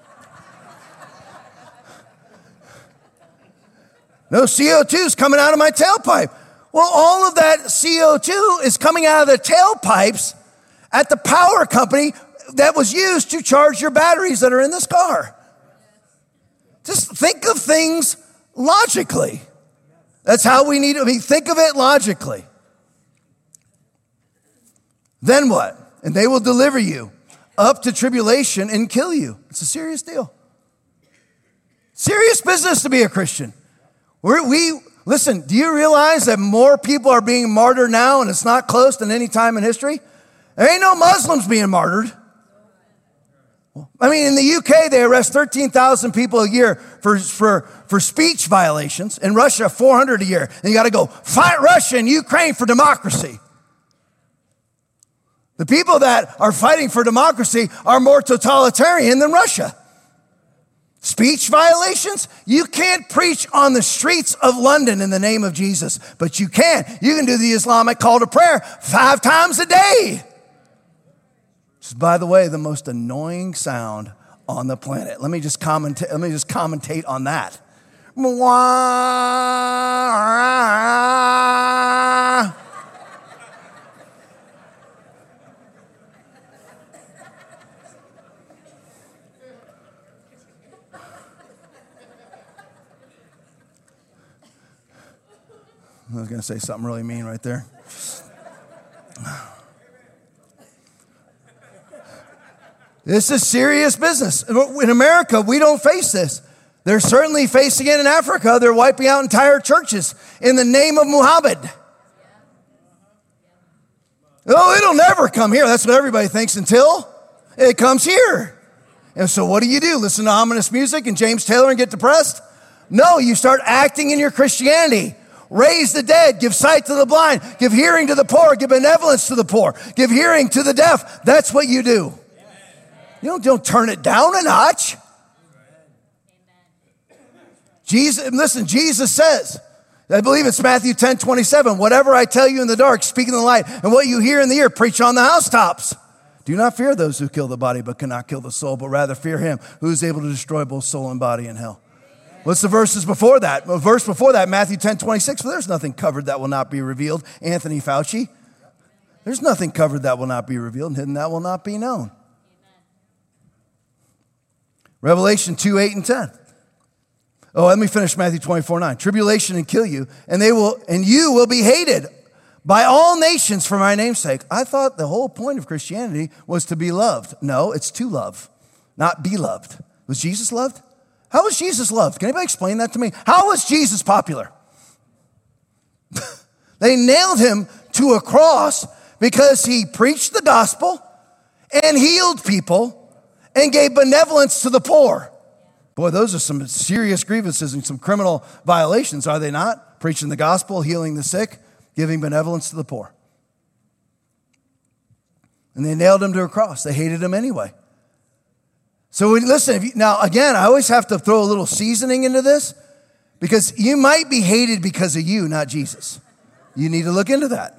No C O two is coming out of my tailpipe. Well, all of that C O two is coming out of the tailpipes at the power company that was used to charge your batteries that are in this car. Just think of things logically. That's how we need to be. Think of it logically. Then what? And they will deliver you up to tribulation and kill you. It's a serious deal. Serious business to be a Christian. We're, we listen, do you realize that more people are being martyred now and it's not close than any time in history? There ain't no Muslims being martyred. I mean, in the U K, they arrest thirteen thousand people a year for, for, for speech violations. In Russia, four hundred a year. And you got to go fight Russia and Ukraine for democracy. The people that are fighting for democracy are more totalitarian than Russia. Speech violations? You can't preach on the streets of London in the name of Jesus, but you can. You can do the Islamic call to prayer five times a day. Which is, by the way, the most annoying sound on the planet. Let me just commentate, let me just commentate on that. I was going to say something really mean right there. This is serious business. In America, we don't face this. They're certainly facing it in Africa. They're wiping out entire churches in the name of Muhammad. Oh, it'll never come here. That's what everybody thinks until it comes here. And so what do you do? Listen to ominous music and James Taylor and get depressed? No, you start acting in your Christianity. Raise the dead, give sight to the blind, give hearing to the poor, give benevolence to the poor, give hearing to the deaf. That's what you do. You don't, don't turn it down a notch. Jesus, listen, Jesus says, I believe it's Matthew ten twenty-seven, whatever I tell you in the dark, speak in the light, and what you hear in the ear, preach on the housetops. Do not fear those who kill the body but cannot kill the soul, but rather fear him who is able to destroy both soul and body in hell. What's the verses before that? A verse before that, Matthew ten twenty-six. Well, there's nothing covered that will not be revealed. Anthony Fauci. There's nothing covered that will not be revealed and hidden that will not be known. Revelation two, eight, and ten. Oh, let me finish Matthew twenty-four, nine. Tribulation and kill you, and they will, and you will be hated by all nations for my name's sake. I thought the whole point of Christianity was to be loved. No, it's to love, not be loved. Was Jesus loved? How was Jesus loved? Can anybody explain that to me? How was Jesus popular? They nailed him to a cross because he preached the gospel and healed people and gave benevolence to the poor. Boy, those are some serious grievances and some criminal violations, are they not? Preaching the gospel, healing the sick, giving benevolence to the poor. And they nailed him to a cross. They hated him anyway. So we, listen, if you, now again, I always have to throw a little seasoning into this because you might be hated because of you, not Jesus. You need to look into that.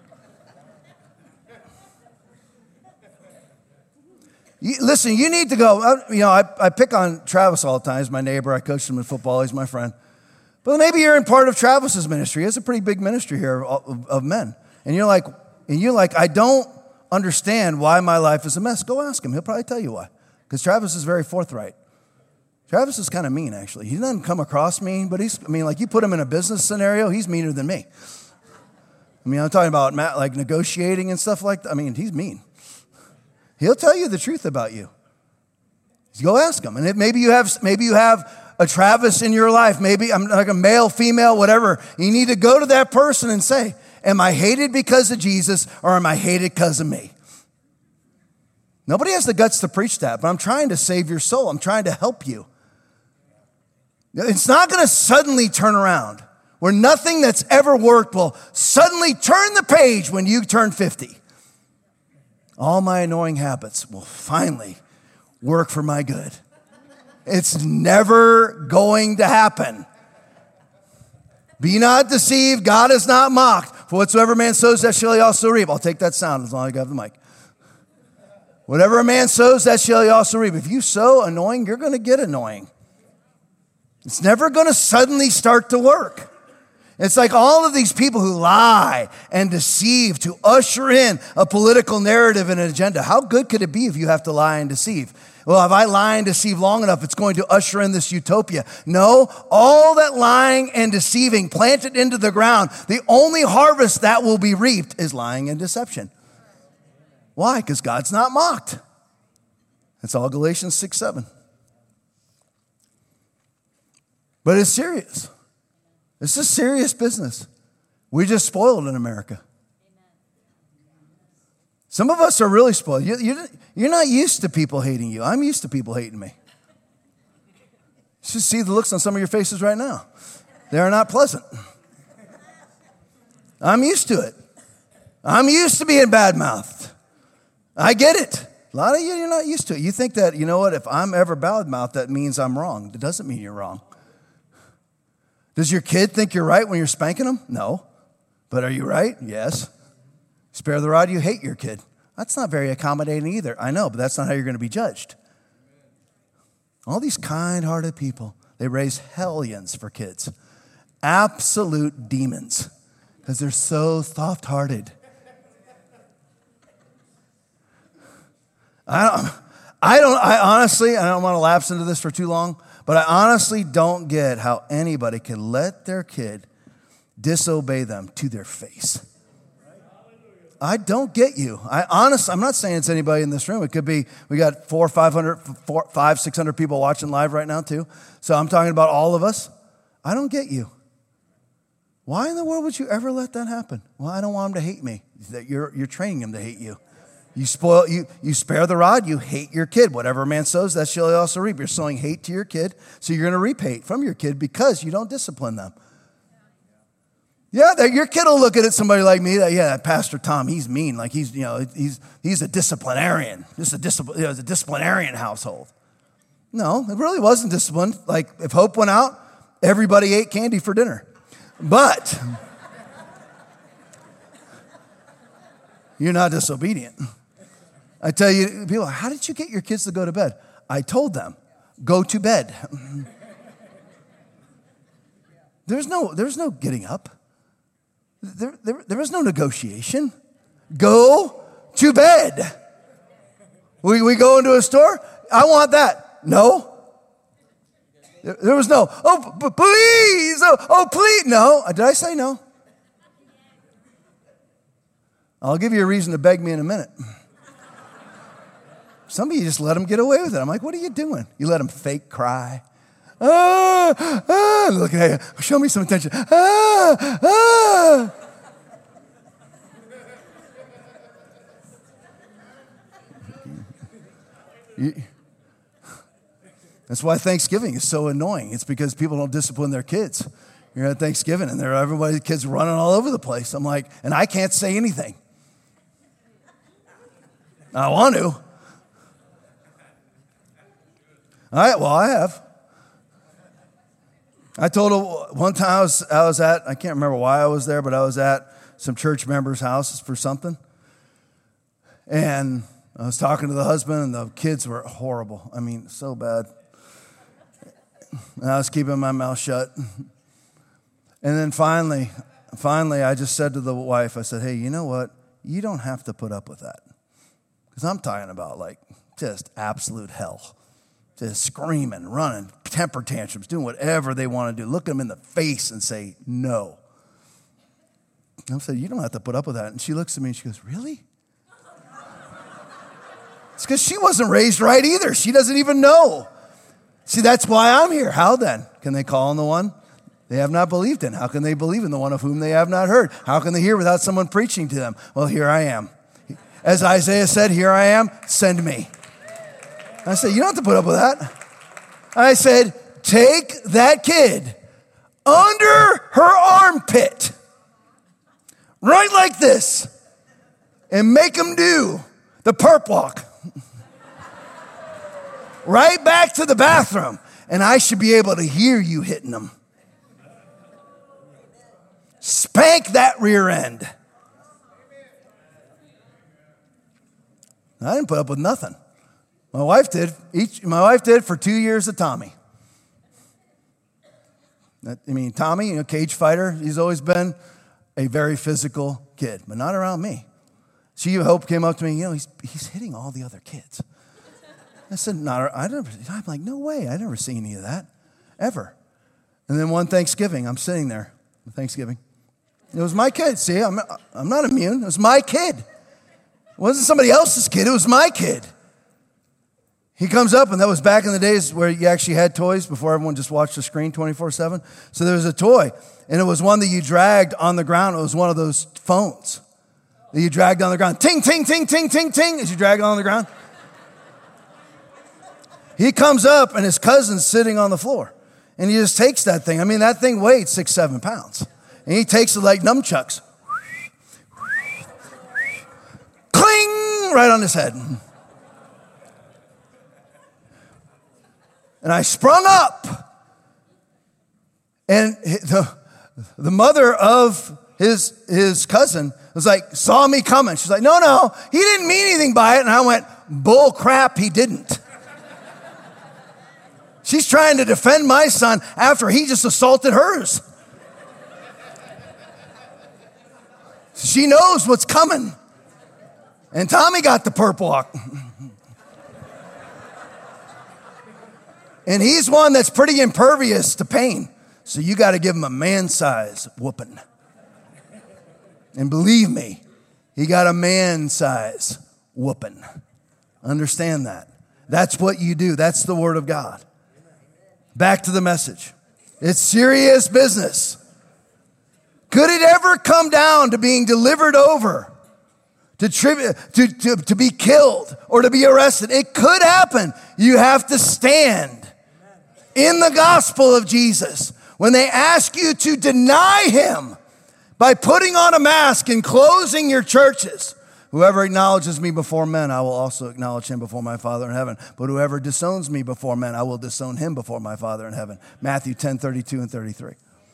You, listen, you need to go, you know, I, I pick on Travis all the time. He's my neighbor. I coached him in football. He's my friend. But maybe you're in part of Travis's ministry. He has a pretty big ministry here of, of, of men. And you're like, and you're like, I don't understand why my life is a mess. Go ask him. He'll probably tell you why. Because Travis is very forthright. Travis is kind of mean, actually. He doesn't come across mean, but he's, I mean, like you put him in a business scenario, he's meaner than me. I mean, I'm talking about like negotiating and stuff like that. I mean, he's mean. He'll tell you the truth about you. Go ask him. And if maybe you have, maybe you have a Travis in your life. Maybe I'm like a male, female, whatever. You need to go to that person and say, am I hated because of Jesus or am I hated because of me? Nobody has the guts to preach that, but I'm trying to save your soul. I'm trying to help you. It's not going to suddenly turn around where nothing that's ever worked will suddenly turn the page when you turn fifty. All my annoying habits will finally work for my good. It's never going to happen. Be not deceived. God is not mocked. For whatsoever man sows, that shall he also reap. I'll take that sound as long as I have the mic. Whatever a man sows, that shall he also reap. If you sow annoying, you're going to get annoying. It's never going to suddenly start to work. It's like all of these people who lie and deceive to usher in a political narrative and an agenda. How good could it be if you have to lie and deceive? Well, if I lie and deceive long enough, it's going to usher in this utopia. No, all that lying and deceiving planted into the ground, the only harvest that will be reaped is lying and deception. Why? Because God's not mocked. That's all Galatians six, seven. But it's serious. This is serious business. We just spoiled in America. Some of us are really spoiled. You, you, you're not used to people hating you. I'm used to people hating me. You should see the looks on some of your faces right now. They are not pleasant. I'm used to it. I'm used to being bad-mouthed. I get it. A lot of you, you're not used to it. You think that, you know what, if I'm ever bad-mouthed, that means I'm wrong. It doesn't mean you're wrong. Does your kid think you're right when you're spanking them? No. But are you right? Yes. Spare the rod, you hate your kid. That's not very accommodating either. I know, but that's not how you're going to be judged. All these kind-hearted people, they raise hellions for kids. Absolute demons. Because they're so soft-hearted. I don't, I don't, I honestly, I don't want to lapse into this for too long, but I honestly don't get how anybody can let their kid disobey them to their face. I don't get you. I honestly, I'm not saying it's anybody in this room. It could be, we got four, five hundred, four, five, six hundred people watching live right now too. So I'm talking about all of us. I don't get you. Why in the world would you ever let that happen? Well, I don't want them to hate me. That you're, you're training them to hate you. You spoil, you, you spare the rod, you hate your kid. Whatever a man sows, that shall he also reap. You're sowing hate to your kid, so you're going to reap hate from your kid because you don't discipline them. Yeah, that your kid will look at it, somebody like me, that, yeah, that Pastor Tom, he's mean. Like he's, you know, he's he's a disciplinarian. Just a, discipl- you know, it's a disciplinarian household. No, it really wasn't disciplined. Like if Hope went out, everybody ate candy for dinner. But you're not disobedient. I tell you, people, how did you get your kids to go to bed? I told them, go to bed. There's no, there's no getting up. There, there, there is no negotiation. Go to bed. We, we go into a store. I want that. No. There was no, oh, p- please, oh, oh, please. No. Did I say no? I'll give you a reason to beg me in a minute. Some of you just let them get away with it. I'm like, what are you doing? You let them fake cry. Ah, ah, looking at you. Show me some attention. Ah, ah. You, that's why Thanksgiving is so annoying. It's because people don't discipline their kids. You're at Thanksgiving and there are everybody's kids running all over the place. I'm like, and I can't say anything. I want to. All right, well, I have. I told her one time I was, I was at, I can't remember why I was there, but I was at some church members' houses for something. And I was talking to the husband, and the kids were horrible. I mean, so bad. And I was keeping my mouth shut. And then finally, finally, I just said to the wife, I said, hey, you know what? You don't have to put up with that. Because I'm talking about, like, just absolute hell. Just screaming, running, temper tantrums, doing whatever they want to do. Look them in the face and say, no. And I said, you don't have to put up with that. And she looks at me and she goes, really? It's because she wasn't raised right either. She doesn't even know. See, that's why I'm here. How then? Can they call on the one they have not believed in? How can they believe in the one of whom they have not heard? How can they hear without someone preaching to them? Well, here I am. As Isaiah said, here I am, send me. I said, you don't have to put up with that. I said, take that kid under her armpit, right like this, and make him do the perp walk. Right back to the bathroom, and I should be able to hear you hitting them. Spank that rear end. I didn't put up with nothing. My wife did. Each my wife did for two years of Tommy. I mean, Tommy, you know, cage fighter. He's always been a very physical kid, but not around me. She Hope came up to me. You know, he's he's hitting all the other kids. I said, not. I never. I'm like, no way. I never seen any of that, ever. And then one Thanksgiving, I'm sitting there. Thanksgiving, it was my kid. See, I'm I'm not immune. It was my kid. It wasn't somebody else's kid. It was my kid. He comes up, and that was back in the days where you actually had toys before everyone just watched the screen twenty-four seven. So there was a toy, and it was one that you dragged on the ground. It was one of those phones that you dragged on the ground. Ting, ting, ting, ting, ting, ting, as you drag it on the ground. He comes up, and his cousin's sitting on the floor, and he just takes that thing. I mean, that thing weighed six, seven pounds, and he takes it like nunchucks. Cling, right on his head. And I sprung up, and the, the mother of his, his cousin was like, saw me coming. She's like, no, no, he didn't mean anything by it. And I went, bull crap, he didn't. She's trying to defend my son after he just assaulted hers. She knows what's coming. And Tommy got the perp walk. And he's one that's pretty impervious to pain. So you got to give him a man-size whooping. And believe me, he got a man-size whooping. Understand that. That's what you do. That's the word of God. Back to the message. It's serious business. Could it ever come down to being delivered over, to, tri- to, to, to be killed or to be arrested? It could happen. You have to stand in the gospel of Jesus. When they ask you to deny him by putting on a mask and closing your churches, whoever acknowledges me before men, I will also acknowledge him before my Father in heaven. But whoever disowns me before men, I will disown him before my Father in heaven. Matthew ten, thirty-two and thirty-three.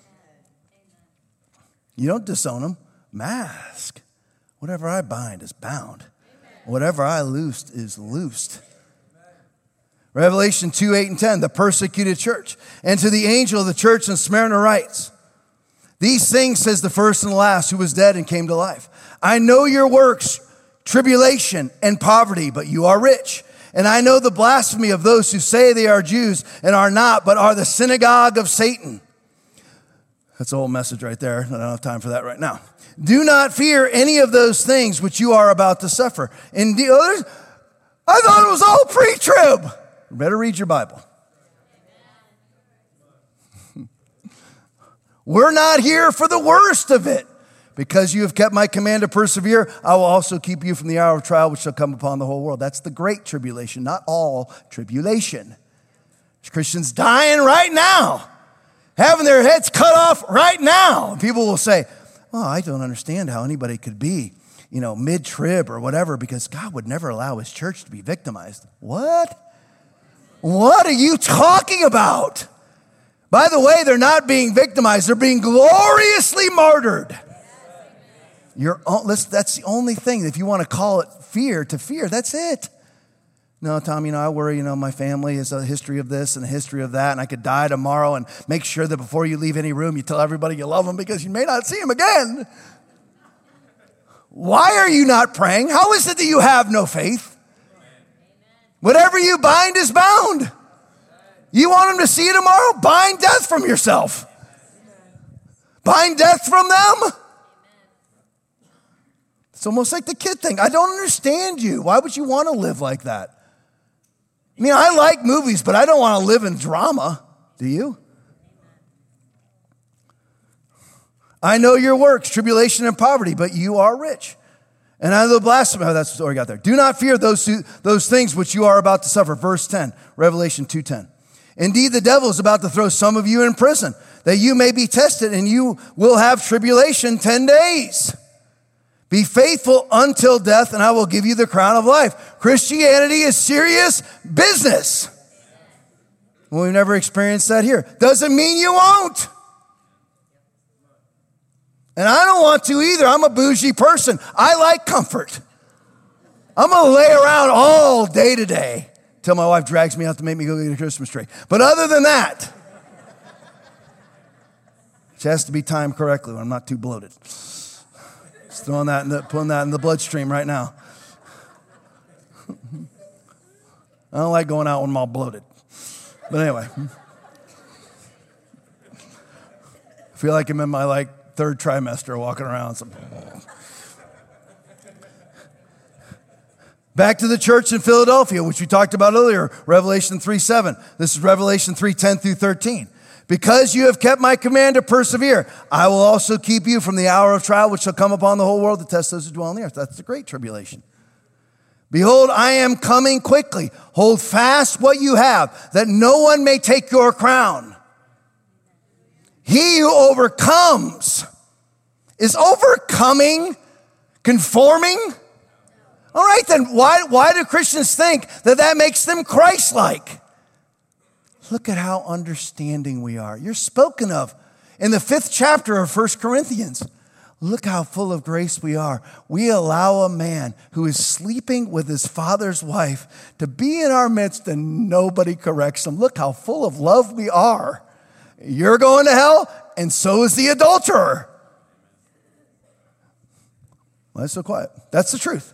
You don't disown him. Mask. Whatever I bind is bound. Whatever I loosed is loosed. Revelation two, eight, and ten, the persecuted church. And to the angel of the church in Smyrna writes, these things says the first and the last, who was dead and came to life. I know your works, tribulation and poverty, but you are rich. And I know the blasphemy of those who say they are Jews and are not, but are the synagogue of Satan. That's a whole message right there. I don't have time for that right now. Do not fear any of those things which you are about to suffer. And the others, I thought it was all pre-trib. You better read your Bible. We're not here for the worst of it. Because you have kept my command to persevere, I will also keep you from the hour of trial which shall come upon the whole world. That's the great tribulation, not all tribulation. There's Christians dying right now, having their heads cut off right now. People will say, well, I don't understand how anybody could be, you know, mid-trib or whatever, because God would never allow his church to be victimized. What? What are you talking about? By the way, they're not being victimized. They're being gloriously martyred. You're, that's the only thing. If you want to call it fear to fear, that's it. No, Tom, you know, I worry, you know, my family is a history of this and a history of that, and I could die tomorrow, and make sure that before you leave any room, you tell everybody you love them because you may not see them again. Why are you not praying? How is it that you have no faith? Whatever you bind is bound. You want them to see you tomorrow? Bind death from yourself. Bind death from them. It's almost like the kid thing. I don't understand you. Why would you want to live like that? I mean, I like movies, but I don't want to live in drama. Do you? I know your works, tribulation and poverty, but you are rich. And I know the blasphemy. Oh, that's the story I got there. Do not fear those, those things which you are about to suffer. Verse ten, Revelation two ten. Indeed, the devil is about to throw some of you in prison, that you may be tested, and you will have tribulation ten days. Be faithful until death, and I will give you the crown of life. Christianity is serious business. Well, we've never experienced that here. Doesn't mean you won't. And I don't want to either. I'm a bougie person. I like comfort. I'm going to lay around all day today till my wife drags me out to make me go get a Christmas tree. But other than that, it has to be timed correctly when I'm not too bloated. Just throwing that in the, putting that in the bloodstream right now. I don't like going out when I'm all bloated. But anyway. I feel like I'm in my like third trimester walking around. So. Back to the church in Philadelphia, which we talked about earlier, Revelation three seven. This is Revelation three ten through thirteen. Because you have kept my command to persevere, I will also keep you from the hour of trial which shall come upon the whole world to test those who dwell on the earth. That's the great tribulation. Behold, I am coming quickly. Hold fast what you have, that no one may take your crown. He who overcomes is overcoming, conforming. All right, then why, why do Christians think that that makes them Christ-like? Look at how understanding we are. You're spoken of in the fifth chapter of First Corinthians. Look how full of grace we are. We allow a man who is sleeping with his father's wife to be in our midst and nobody corrects him. Look how full of love we are. You're going to hell, and so is the adulterer. Why is so quiet? That's the truth.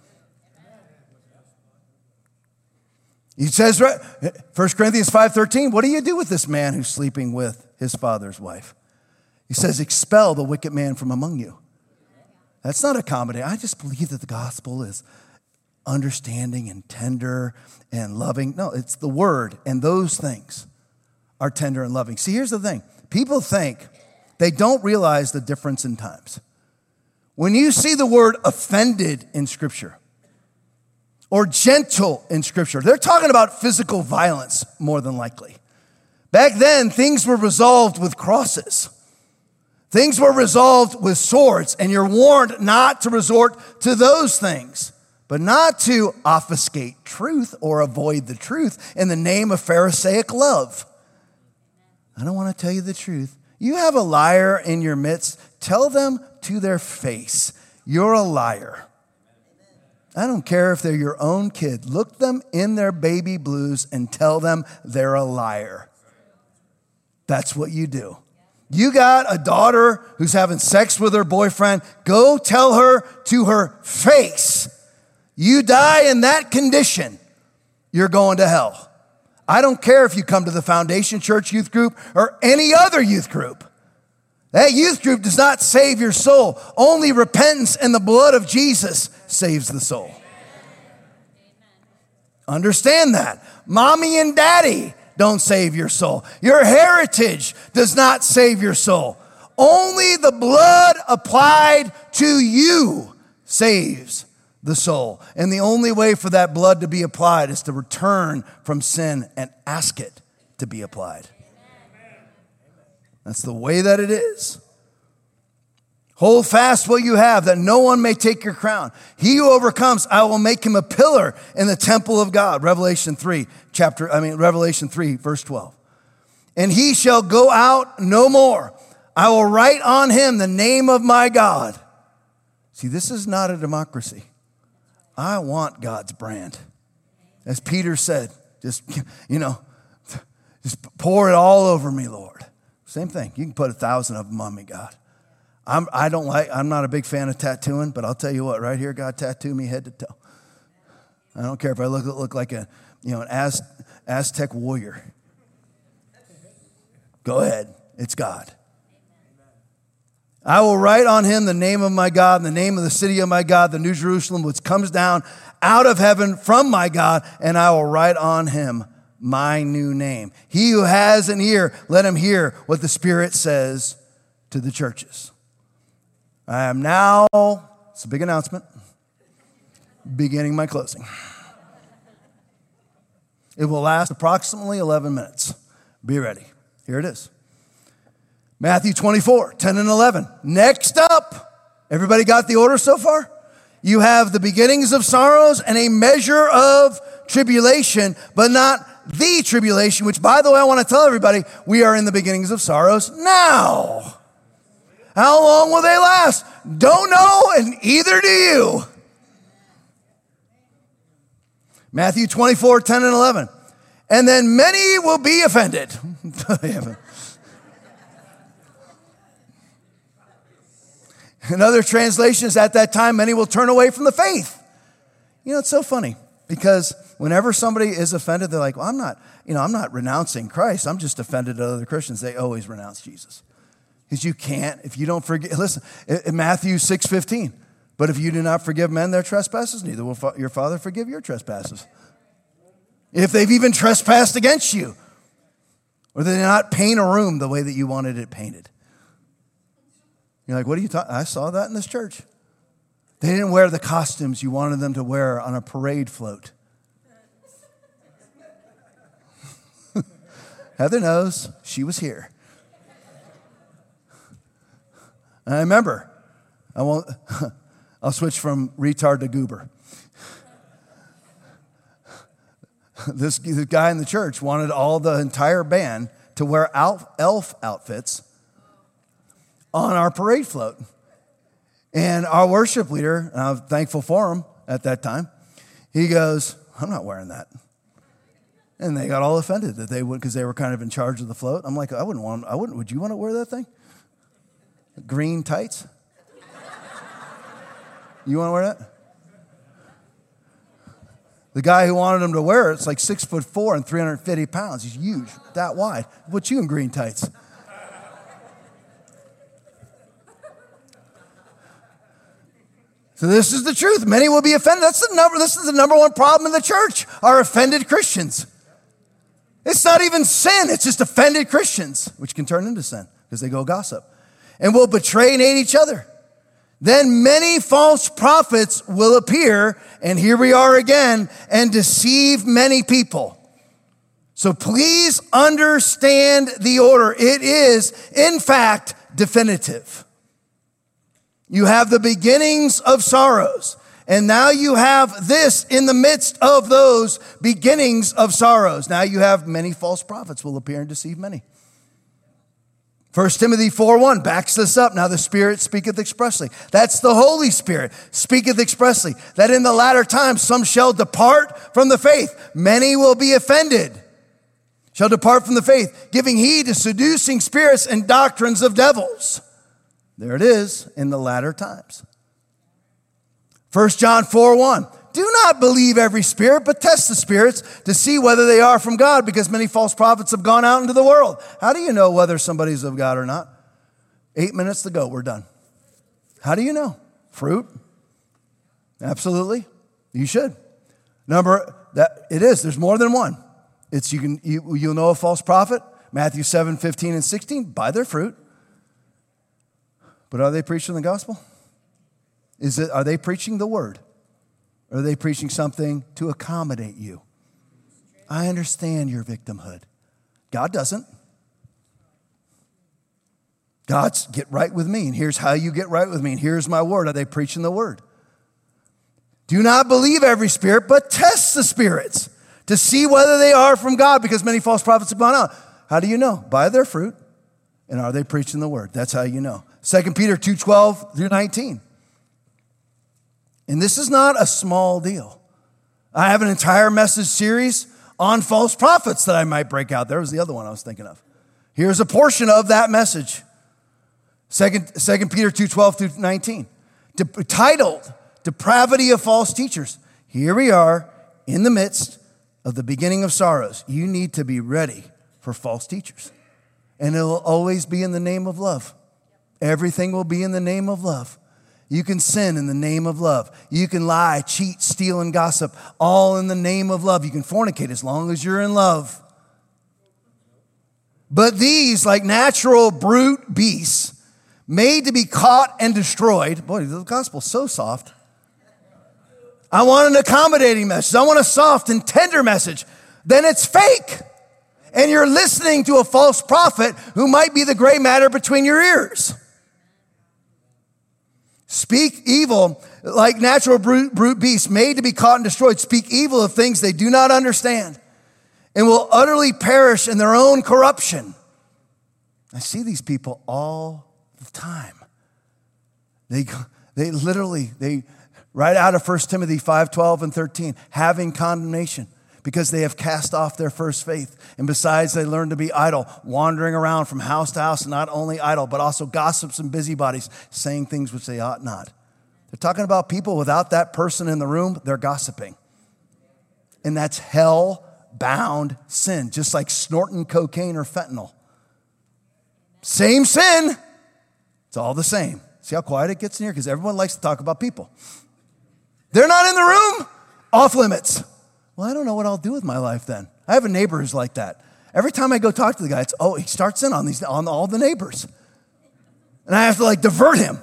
He says, First Corinthians five thirteen, what do you do with this man who's sleeping with his father's wife? He says, expel the wicked man from among you. That's not accommodating. I just believe that the gospel is understanding and tender and loving. No, it's the word, and those things are tender and loving. See, here's the thing. People think they don't realize the difference in times. When you see the word offended in Scripture, or gentle in Scripture, they're talking about physical violence more than likely. Back then, things were resolved with crosses. Things were resolved with swords, and you're warned not to resort to those things, but not to obfuscate truth or avoid the truth in the name of Pharisaic love. I don't want to tell you the truth. You have a liar in your midst. Tell them to their face, you're a liar. I don't care if they're your own kid. Look them in their baby blues and tell them they're a liar. That's what you do. You got a daughter who's having sex with her boyfriend. Go tell her to her face. You die in that condition. you're going to hell. I don't care if you come to the Foundation Church youth group or any other youth group. That youth group does not save your soul. Only repentance and the blood of Jesus saves the soul. Understand that. Mommy and daddy don't save your soul. Your heritage does not save your soul. Only the blood applied to you saves the soul. And the only way for that blood to be applied is to return from sin and ask it to be applied. That's the way that it is. Hold fast what you have, that no one may take your crown. He who overcomes, I will make him a pillar in the temple of God. Revelation three, chapter, I mean, Revelation three, verse twelve. And he shall go out no more. I will write on him the name of my God. See, this is not a democracy. I want God's brand. As Peter said, just, you know, just pour it all over me, Lord. Same thing. You can put a thousand of them on me, God. I'm, I don't like, I'm not a big fan of tattooing, but I'll tell you what, right here, God tattoo me head to toe. I don't care if I look, look like a, you know, an Az, Aztec warrior. Go ahead. It's God. I will write on him the name of my God, the name of the city of my God, the New Jerusalem, which comes down out of heaven from my God, and I will write on him my new name. He who has an ear, let him hear what the Spirit says to the churches. I am now, it's a big announcement, beginning my closing. It will last approximately eleven minutes. Be ready. Here it is. Matthew twenty-four, ten and eleven. Next up, everybody got the order so far? You have the beginnings of sorrows and a measure of tribulation, but not the tribulation, which, by the way, I want to tell everybody, we are in the beginnings of sorrows now. How long will they last? Don't know, and either do you. Matthew twenty-four, ten and eleven. And then many will be offended. In other translations, at that time, many will turn away from the faith. You know, it's so funny because whenever somebody is offended, they're like, well, I'm not, you know, I'm not renouncing Christ. I'm just offended at other Christians. They always renounce Jesus. Because you can't, if you don't forgive, listen, in Matthew six fifteen, but if you do not forgive men their trespasses, neither will your Father forgive your trespasses. If they've even trespassed against you, or they did not paint a room the way that you wanted it painted. You're like, what are you talking? I saw that in this church. They didn't wear the costumes you wanted them to wear on a parade float. Heather knows she was here. And I remember, I won't, I'll switch from retard to goober. This, this guy in the church wanted all the entire band to wear elf, elf outfits on our parade float. And our worship leader, and I'm thankful for him at that time, he goes, I'm not wearing that. And they got all offended that they would, because they were kind of in charge of the float. I'm like, I wouldn't want, I wouldn't, would you want to wear that thing? Green tights? You want to wear that? The guy who wanted him to wear it, it's like six foot four and three hundred fifty pounds. He's huge, that wide. What's you in green tights? So this is the truth. Many will be offended. That's the number. This is the number one problem in the church, are offended Christians. It's not even sin. It's just offended Christians, which can turn into sin because they go gossip. And will betray and hate each other. Then many false prophets will appear, and here we are again, and deceive many people. So please understand the order. It is, in fact, definitive. You have the beginnings of sorrows, and now you have this in the midst of those beginnings of sorrows. Now you have many false prophets will appear and deceive many. First Timothy four one backs this up. Now the Spirit speaketh expressly. That's the Holy Spirit speaketh expressly. That in the latter times some shall depart from the faith. Many will be offended. Shall depart from the faith, giving heed to seducing spirits and doctrines of devils. There it is, in the latter times. First John four one Do not believe every spirit, but test the spirits to see whether they are from God, because many false prophets have gone out into the world. How do you know whether somebody's of God or not? Eight minutes to go, we're done. How do you know? Fruit? Absolutely. You should. Number, that it is, there's more than one. It's you can you, you'll know a false prophet, Matthew seven, fifteen and sixteen, by their fruit. But are they preaching the gospel? Is it, are they preaching the word? Or are they preaching something to accommodate you? I understand your victimhood. God doesn't. God's get right with me, and here's how you get right with me, and here's my word. Are they preaching the word? Do not believe every spirit, but test the spirits to see whether they are from God, because many false prophets have gone out. How do you know? By their fruit. And are they preaching the word? That's how you know. Second Peter two, twelve through nineteen. And this is not a small deal. I have an entire message series on false prophets that I might break out. There was the other one I was thinking of. Here's a portion of that message. Second, Second Peter two, twelve through nineteen. De- titled, Depravity of False Teachers. Here we are in the midst of the beginning of sorrows. You need to be ready for false teachers. And it'll always be in the name of love. Everything will be in the name of love. You can sin in the name of love. You can lie, cheat, steal, and gossip, all in the name of love. You can fornicate as long as you're in love. But these, like natural brute beasts, made to be caught and destroyed. Boy, the gospel's so soft. I want an accommodating message. I want a soft and tender message. Then it's fake. And you're listening to a false prophet who might be the gray matter between your ears. Speak evil like natural brute, brute beasts made to be caught and destroyed. Speak evil of things they do not understand and will utterly perish in their own corruption. I see these people all the time. They, they literally, they right out of First Timothy five, twelve and thirteen, having condemnation because they have cast off their first faith. And besides, they learn to be idle, wandering around from house to house, not only idle, but also gossips and busybodies, saying things which they ought not. They're talking about people without that person in the room, they're gossiping. And that's hell-bound sin, just like snorting cocaine or fentanyl. Same sin. It's all the same. See how quiet it gets in here? Because everyone likes to talk about people. They're not in the room, off limits. Well, I don't know what I'll do with my life then. I have a neighbor who's like that. Every time I go talk to the guy, it's, oh, he starts in on these on all the neighbors. And I have to like divert him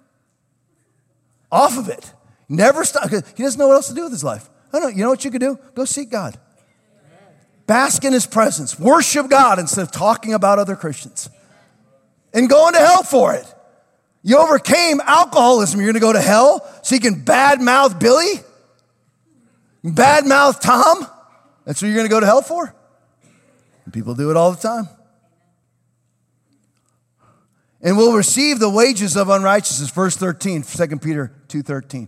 off of it. Never stop. He doesn't know what else to do with his life. I don't know. You know what you could do? Go seek God. Bask in his presence. Worship God instead of talking about other Christians. And going to hell for it. You overcame alcoholism. You're going to go to hell so you can badmouth Billy? Badmouth Tom? That's what you're going to go to hell for? And people do it all the time. And will receive the wages of unrighteousness. Verse thirteen, Second Peter two thirteen.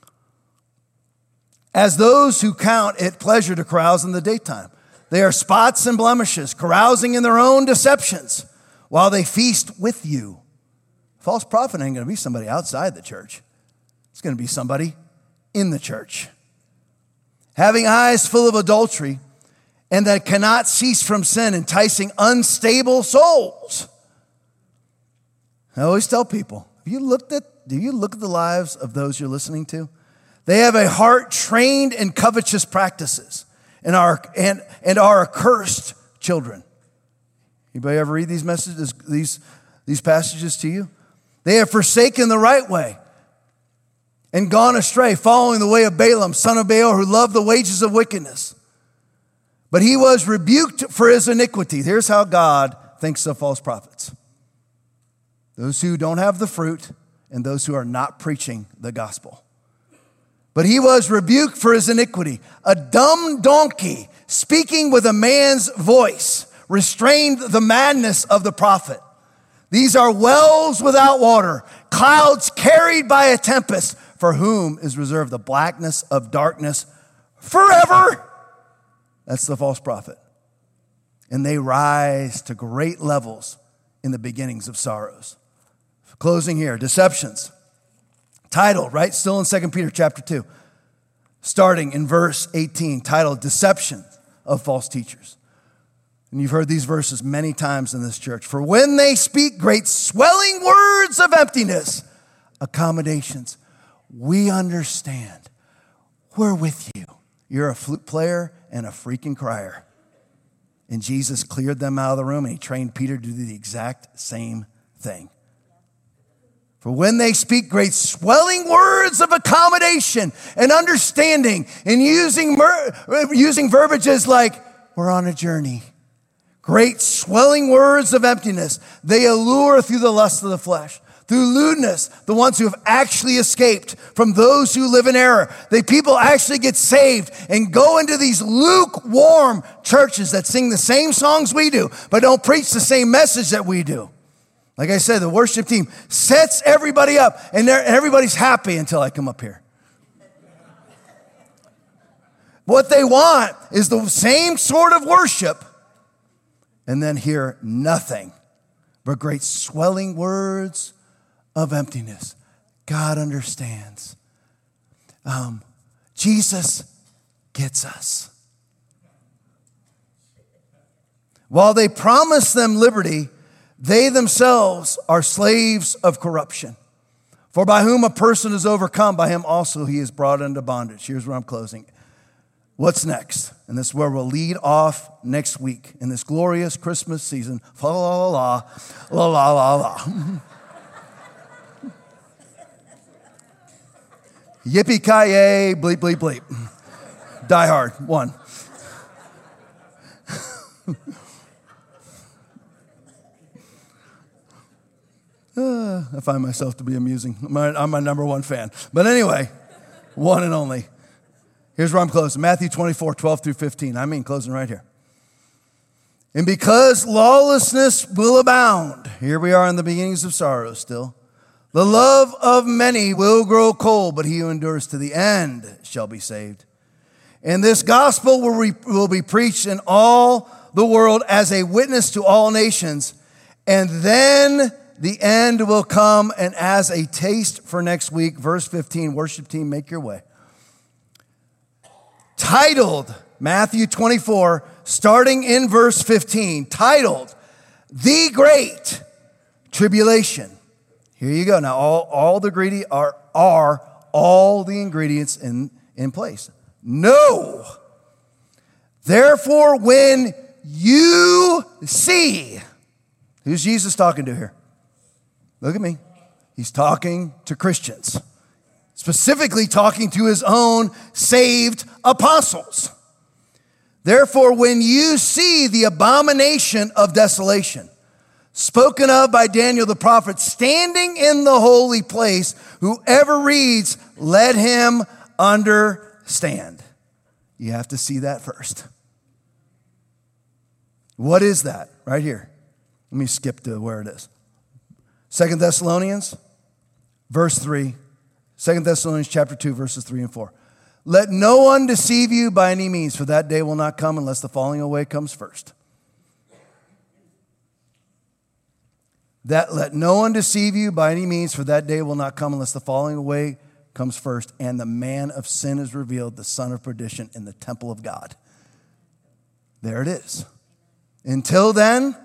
As those who count it pleasure to carouse in the daytime. They are spots and blemishes, carousing in their own deceptions while they feast with you. False prophet ain't going to be somebody outside the church. It's going to be somebody in the church. Having eyes full of adultery, and that cannot cease from sin, enticing unstable souls. I always tell people, have you looked at, do you look at the lives of those you're listening to? They have a heart trained in covetous practices and are, and, and are accursed children. Anybody ever read these messages, these, these passages to you? They have forsaken the right way and gone astray, following the way of Balaam, son of Beor, who loved the wages of wickedness. But he was rebuked for his iniquity. Here's how God thinks of false prophets. Those who don't have the fruit and those who are not preaching the gospel. But he was rebuked for his iniquity. A dumb donkey speaking with a man's voice restrained the madness of the prophet. These are wells without water, clouds carried by a tempest, for whom is reserved the blackness of darkness forever. That's the false prophet. And they rise to great levels in the beginnings of sorrows. Closing here, deceptions. Title, right? Still in Second Peter chapter two. starting in verse eighteen, titled Deception of False Teachers. And you've heard these verses many times in this church. For when they speak great swelling words of emptiness, accommodations, we understand. We're with you. You're a flute player and a freaking crier. And Jesus cleared them out of the room, and he trained Peter to do the exact same thing. For when they speak great swelling words of accommodation and understanding and using, mer- using verbiages like, we're on a journey. Great swelling words of emptiness. They allure through the lust of the flesh. Through lewdness, the ones who have actually escaped from those who live in error. They people actually get saved and go into these lukewarm churches that sing the same songs we do, but don't preach the same message that we do. Like I said, the worship team sets everybody up, and everybody's happy until I come up here. What they want is the same sort of worship, and then hear nothing but great swelling words of emptiness. God understands. Um, Jesus gets us. While they promise them liberty, they themselves are slaves of corruption. For by whom a person is overcome, by him also he is brought into bondage. Here's where I'm closing. What's next? And this is where we'll lead off next week in this glorious Christmas season. La la la la la la la. Yippee-ki-yay, bleep, bleep, bleep. Die Hard, one. uh, I find myself to be amusing. I'm my, I'm my number one fan. But anyway, one and only. Here's where I'm closing. Matthew twenty-four, twelve through fifteen. I mean, closing right here. And because lawlessness will abound, here we are in the beginnings of sorrow still. The love of many will grow cold, but he who endures to the end shall be saved. And this gospel will, re- will be preached in all the world as a witness to all nations. And then the end will come. And as a taste for next week, verse fifteen, worship team, make your way. Titled, Matthew twenty-four, starting in verse fifteen, titled, The Great Tribulation. Here you go. Now, all, all the ingredient are, are all the ingredients in, in place. No. Therefore, when you see, who's Jesus talking to here? Look at me. He's talking to Christians, specifically talking to his own saved apostles. Therefore, when you see the abomination of desolation, spoken of by Daniel the prophet, standing in the holy place, whoever reads, let him understand. You have to see that first. What is that? Right here. Let me skip to where it is. Second Thessalonians, verse three. Second Thessalonians chapter two, verses three and four. Let no one deceive you by any means, for that day will not come unless the falling away comes first. That let no one deceive you by any means, for that day will not come unless the falling away comes first, and the man of sin is revealed, the son of perdition, in the temple of God. There it is. Until then,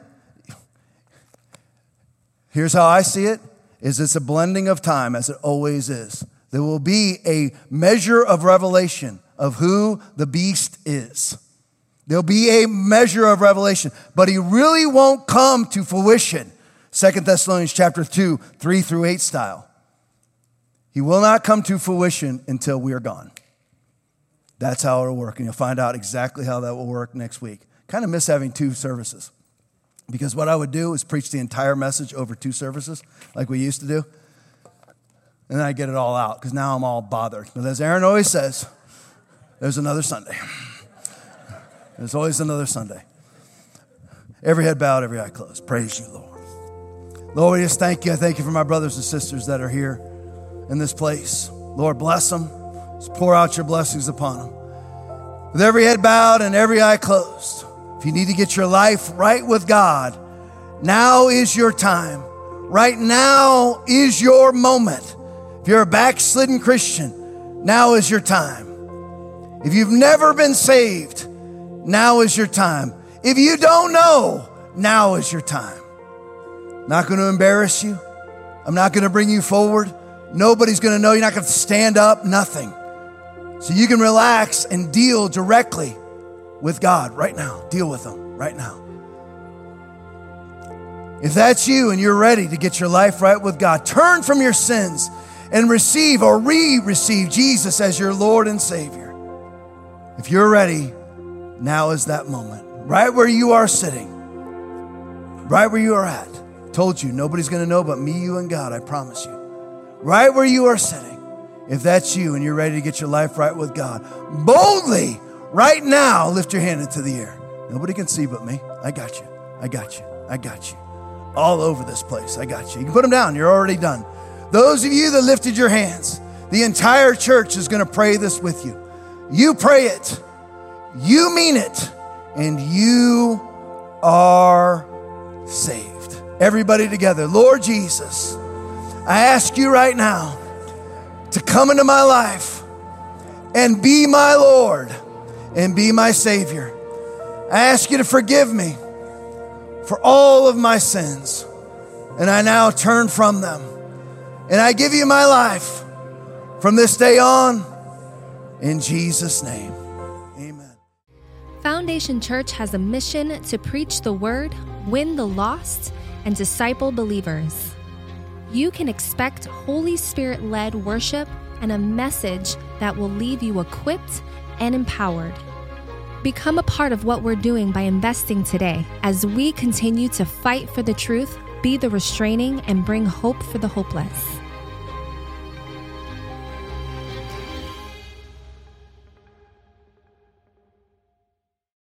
here's how I see it, is it's a blending of time, as it always is. There will be a measure of revelation of who the beast is. There'll be a measure of revelation, but he really won't come to fruition. Second Thessalonians chapter two, three through eight style. He will not come to fruition until we are gone. That's how it'll work, and you'll find out exactly how that will work next week. Kind of miss having two services, because what I would do is preach the entire message over two services like we used to do, and then I get it all out, because now I'm all bothered. But as Aaron always says, there's another Sunday. There's always another Sunday. Every head bowed, every eye closed. Praise you, Lord. Lord, we just thank you. I thank you for my brothers and sisters that are here in this place. Lord, bless them. Just pour out your blessings upon them. With every head bowed and every eye closed, if you need to get your life right with God, now is your time. Right now is your moment. If you're a backslidden Christian, now is your time. If you've never been saved, now is your time. If you don't know, now is your time. I'm not going to embarrass you. I'm not going to bring you forward. Nobody's going to know. You're not going to stand up, nothing. So you can relax and deal directly with God right now. Deal with Him right now. If that's you and you're ready to get your life right with God, turn from your sins and receive or re-receive Jesus as your Lord and Savior. If you're ready, now is that moment. Right where you are sitting, right where you are at. Told you, nobody's going to know but me, you, and God, I promise you. Right where you are sitting, if that's you and you're ready to get your life right with God, boldly, right now, lift your hand into the air. Nobody can see but me. I got you. I got you. I got you. All over this place. I got you. You can put them down. You're already done. Those of you that lifted your hands, the entire church is going to pray this with you. You pray it. You mean it. And you are saved. Everybody together. Lord Jesus, I ask you right now to come into my life and be my Lord and be my Savior. I ask you to forgive me for all of my sins, and I now turn from them. And I give you my life from this day on, in Jesus' name, amen. Foundation Church has a mission to preach the word, win the lost, and disciple believers. You can expect Holy Spirit-led worship and a message that will leave you equipped and empowered. Become a part of what we're doing by investing today as we continue to fight for the truth, be the restraining, and bring hope for the hopeless.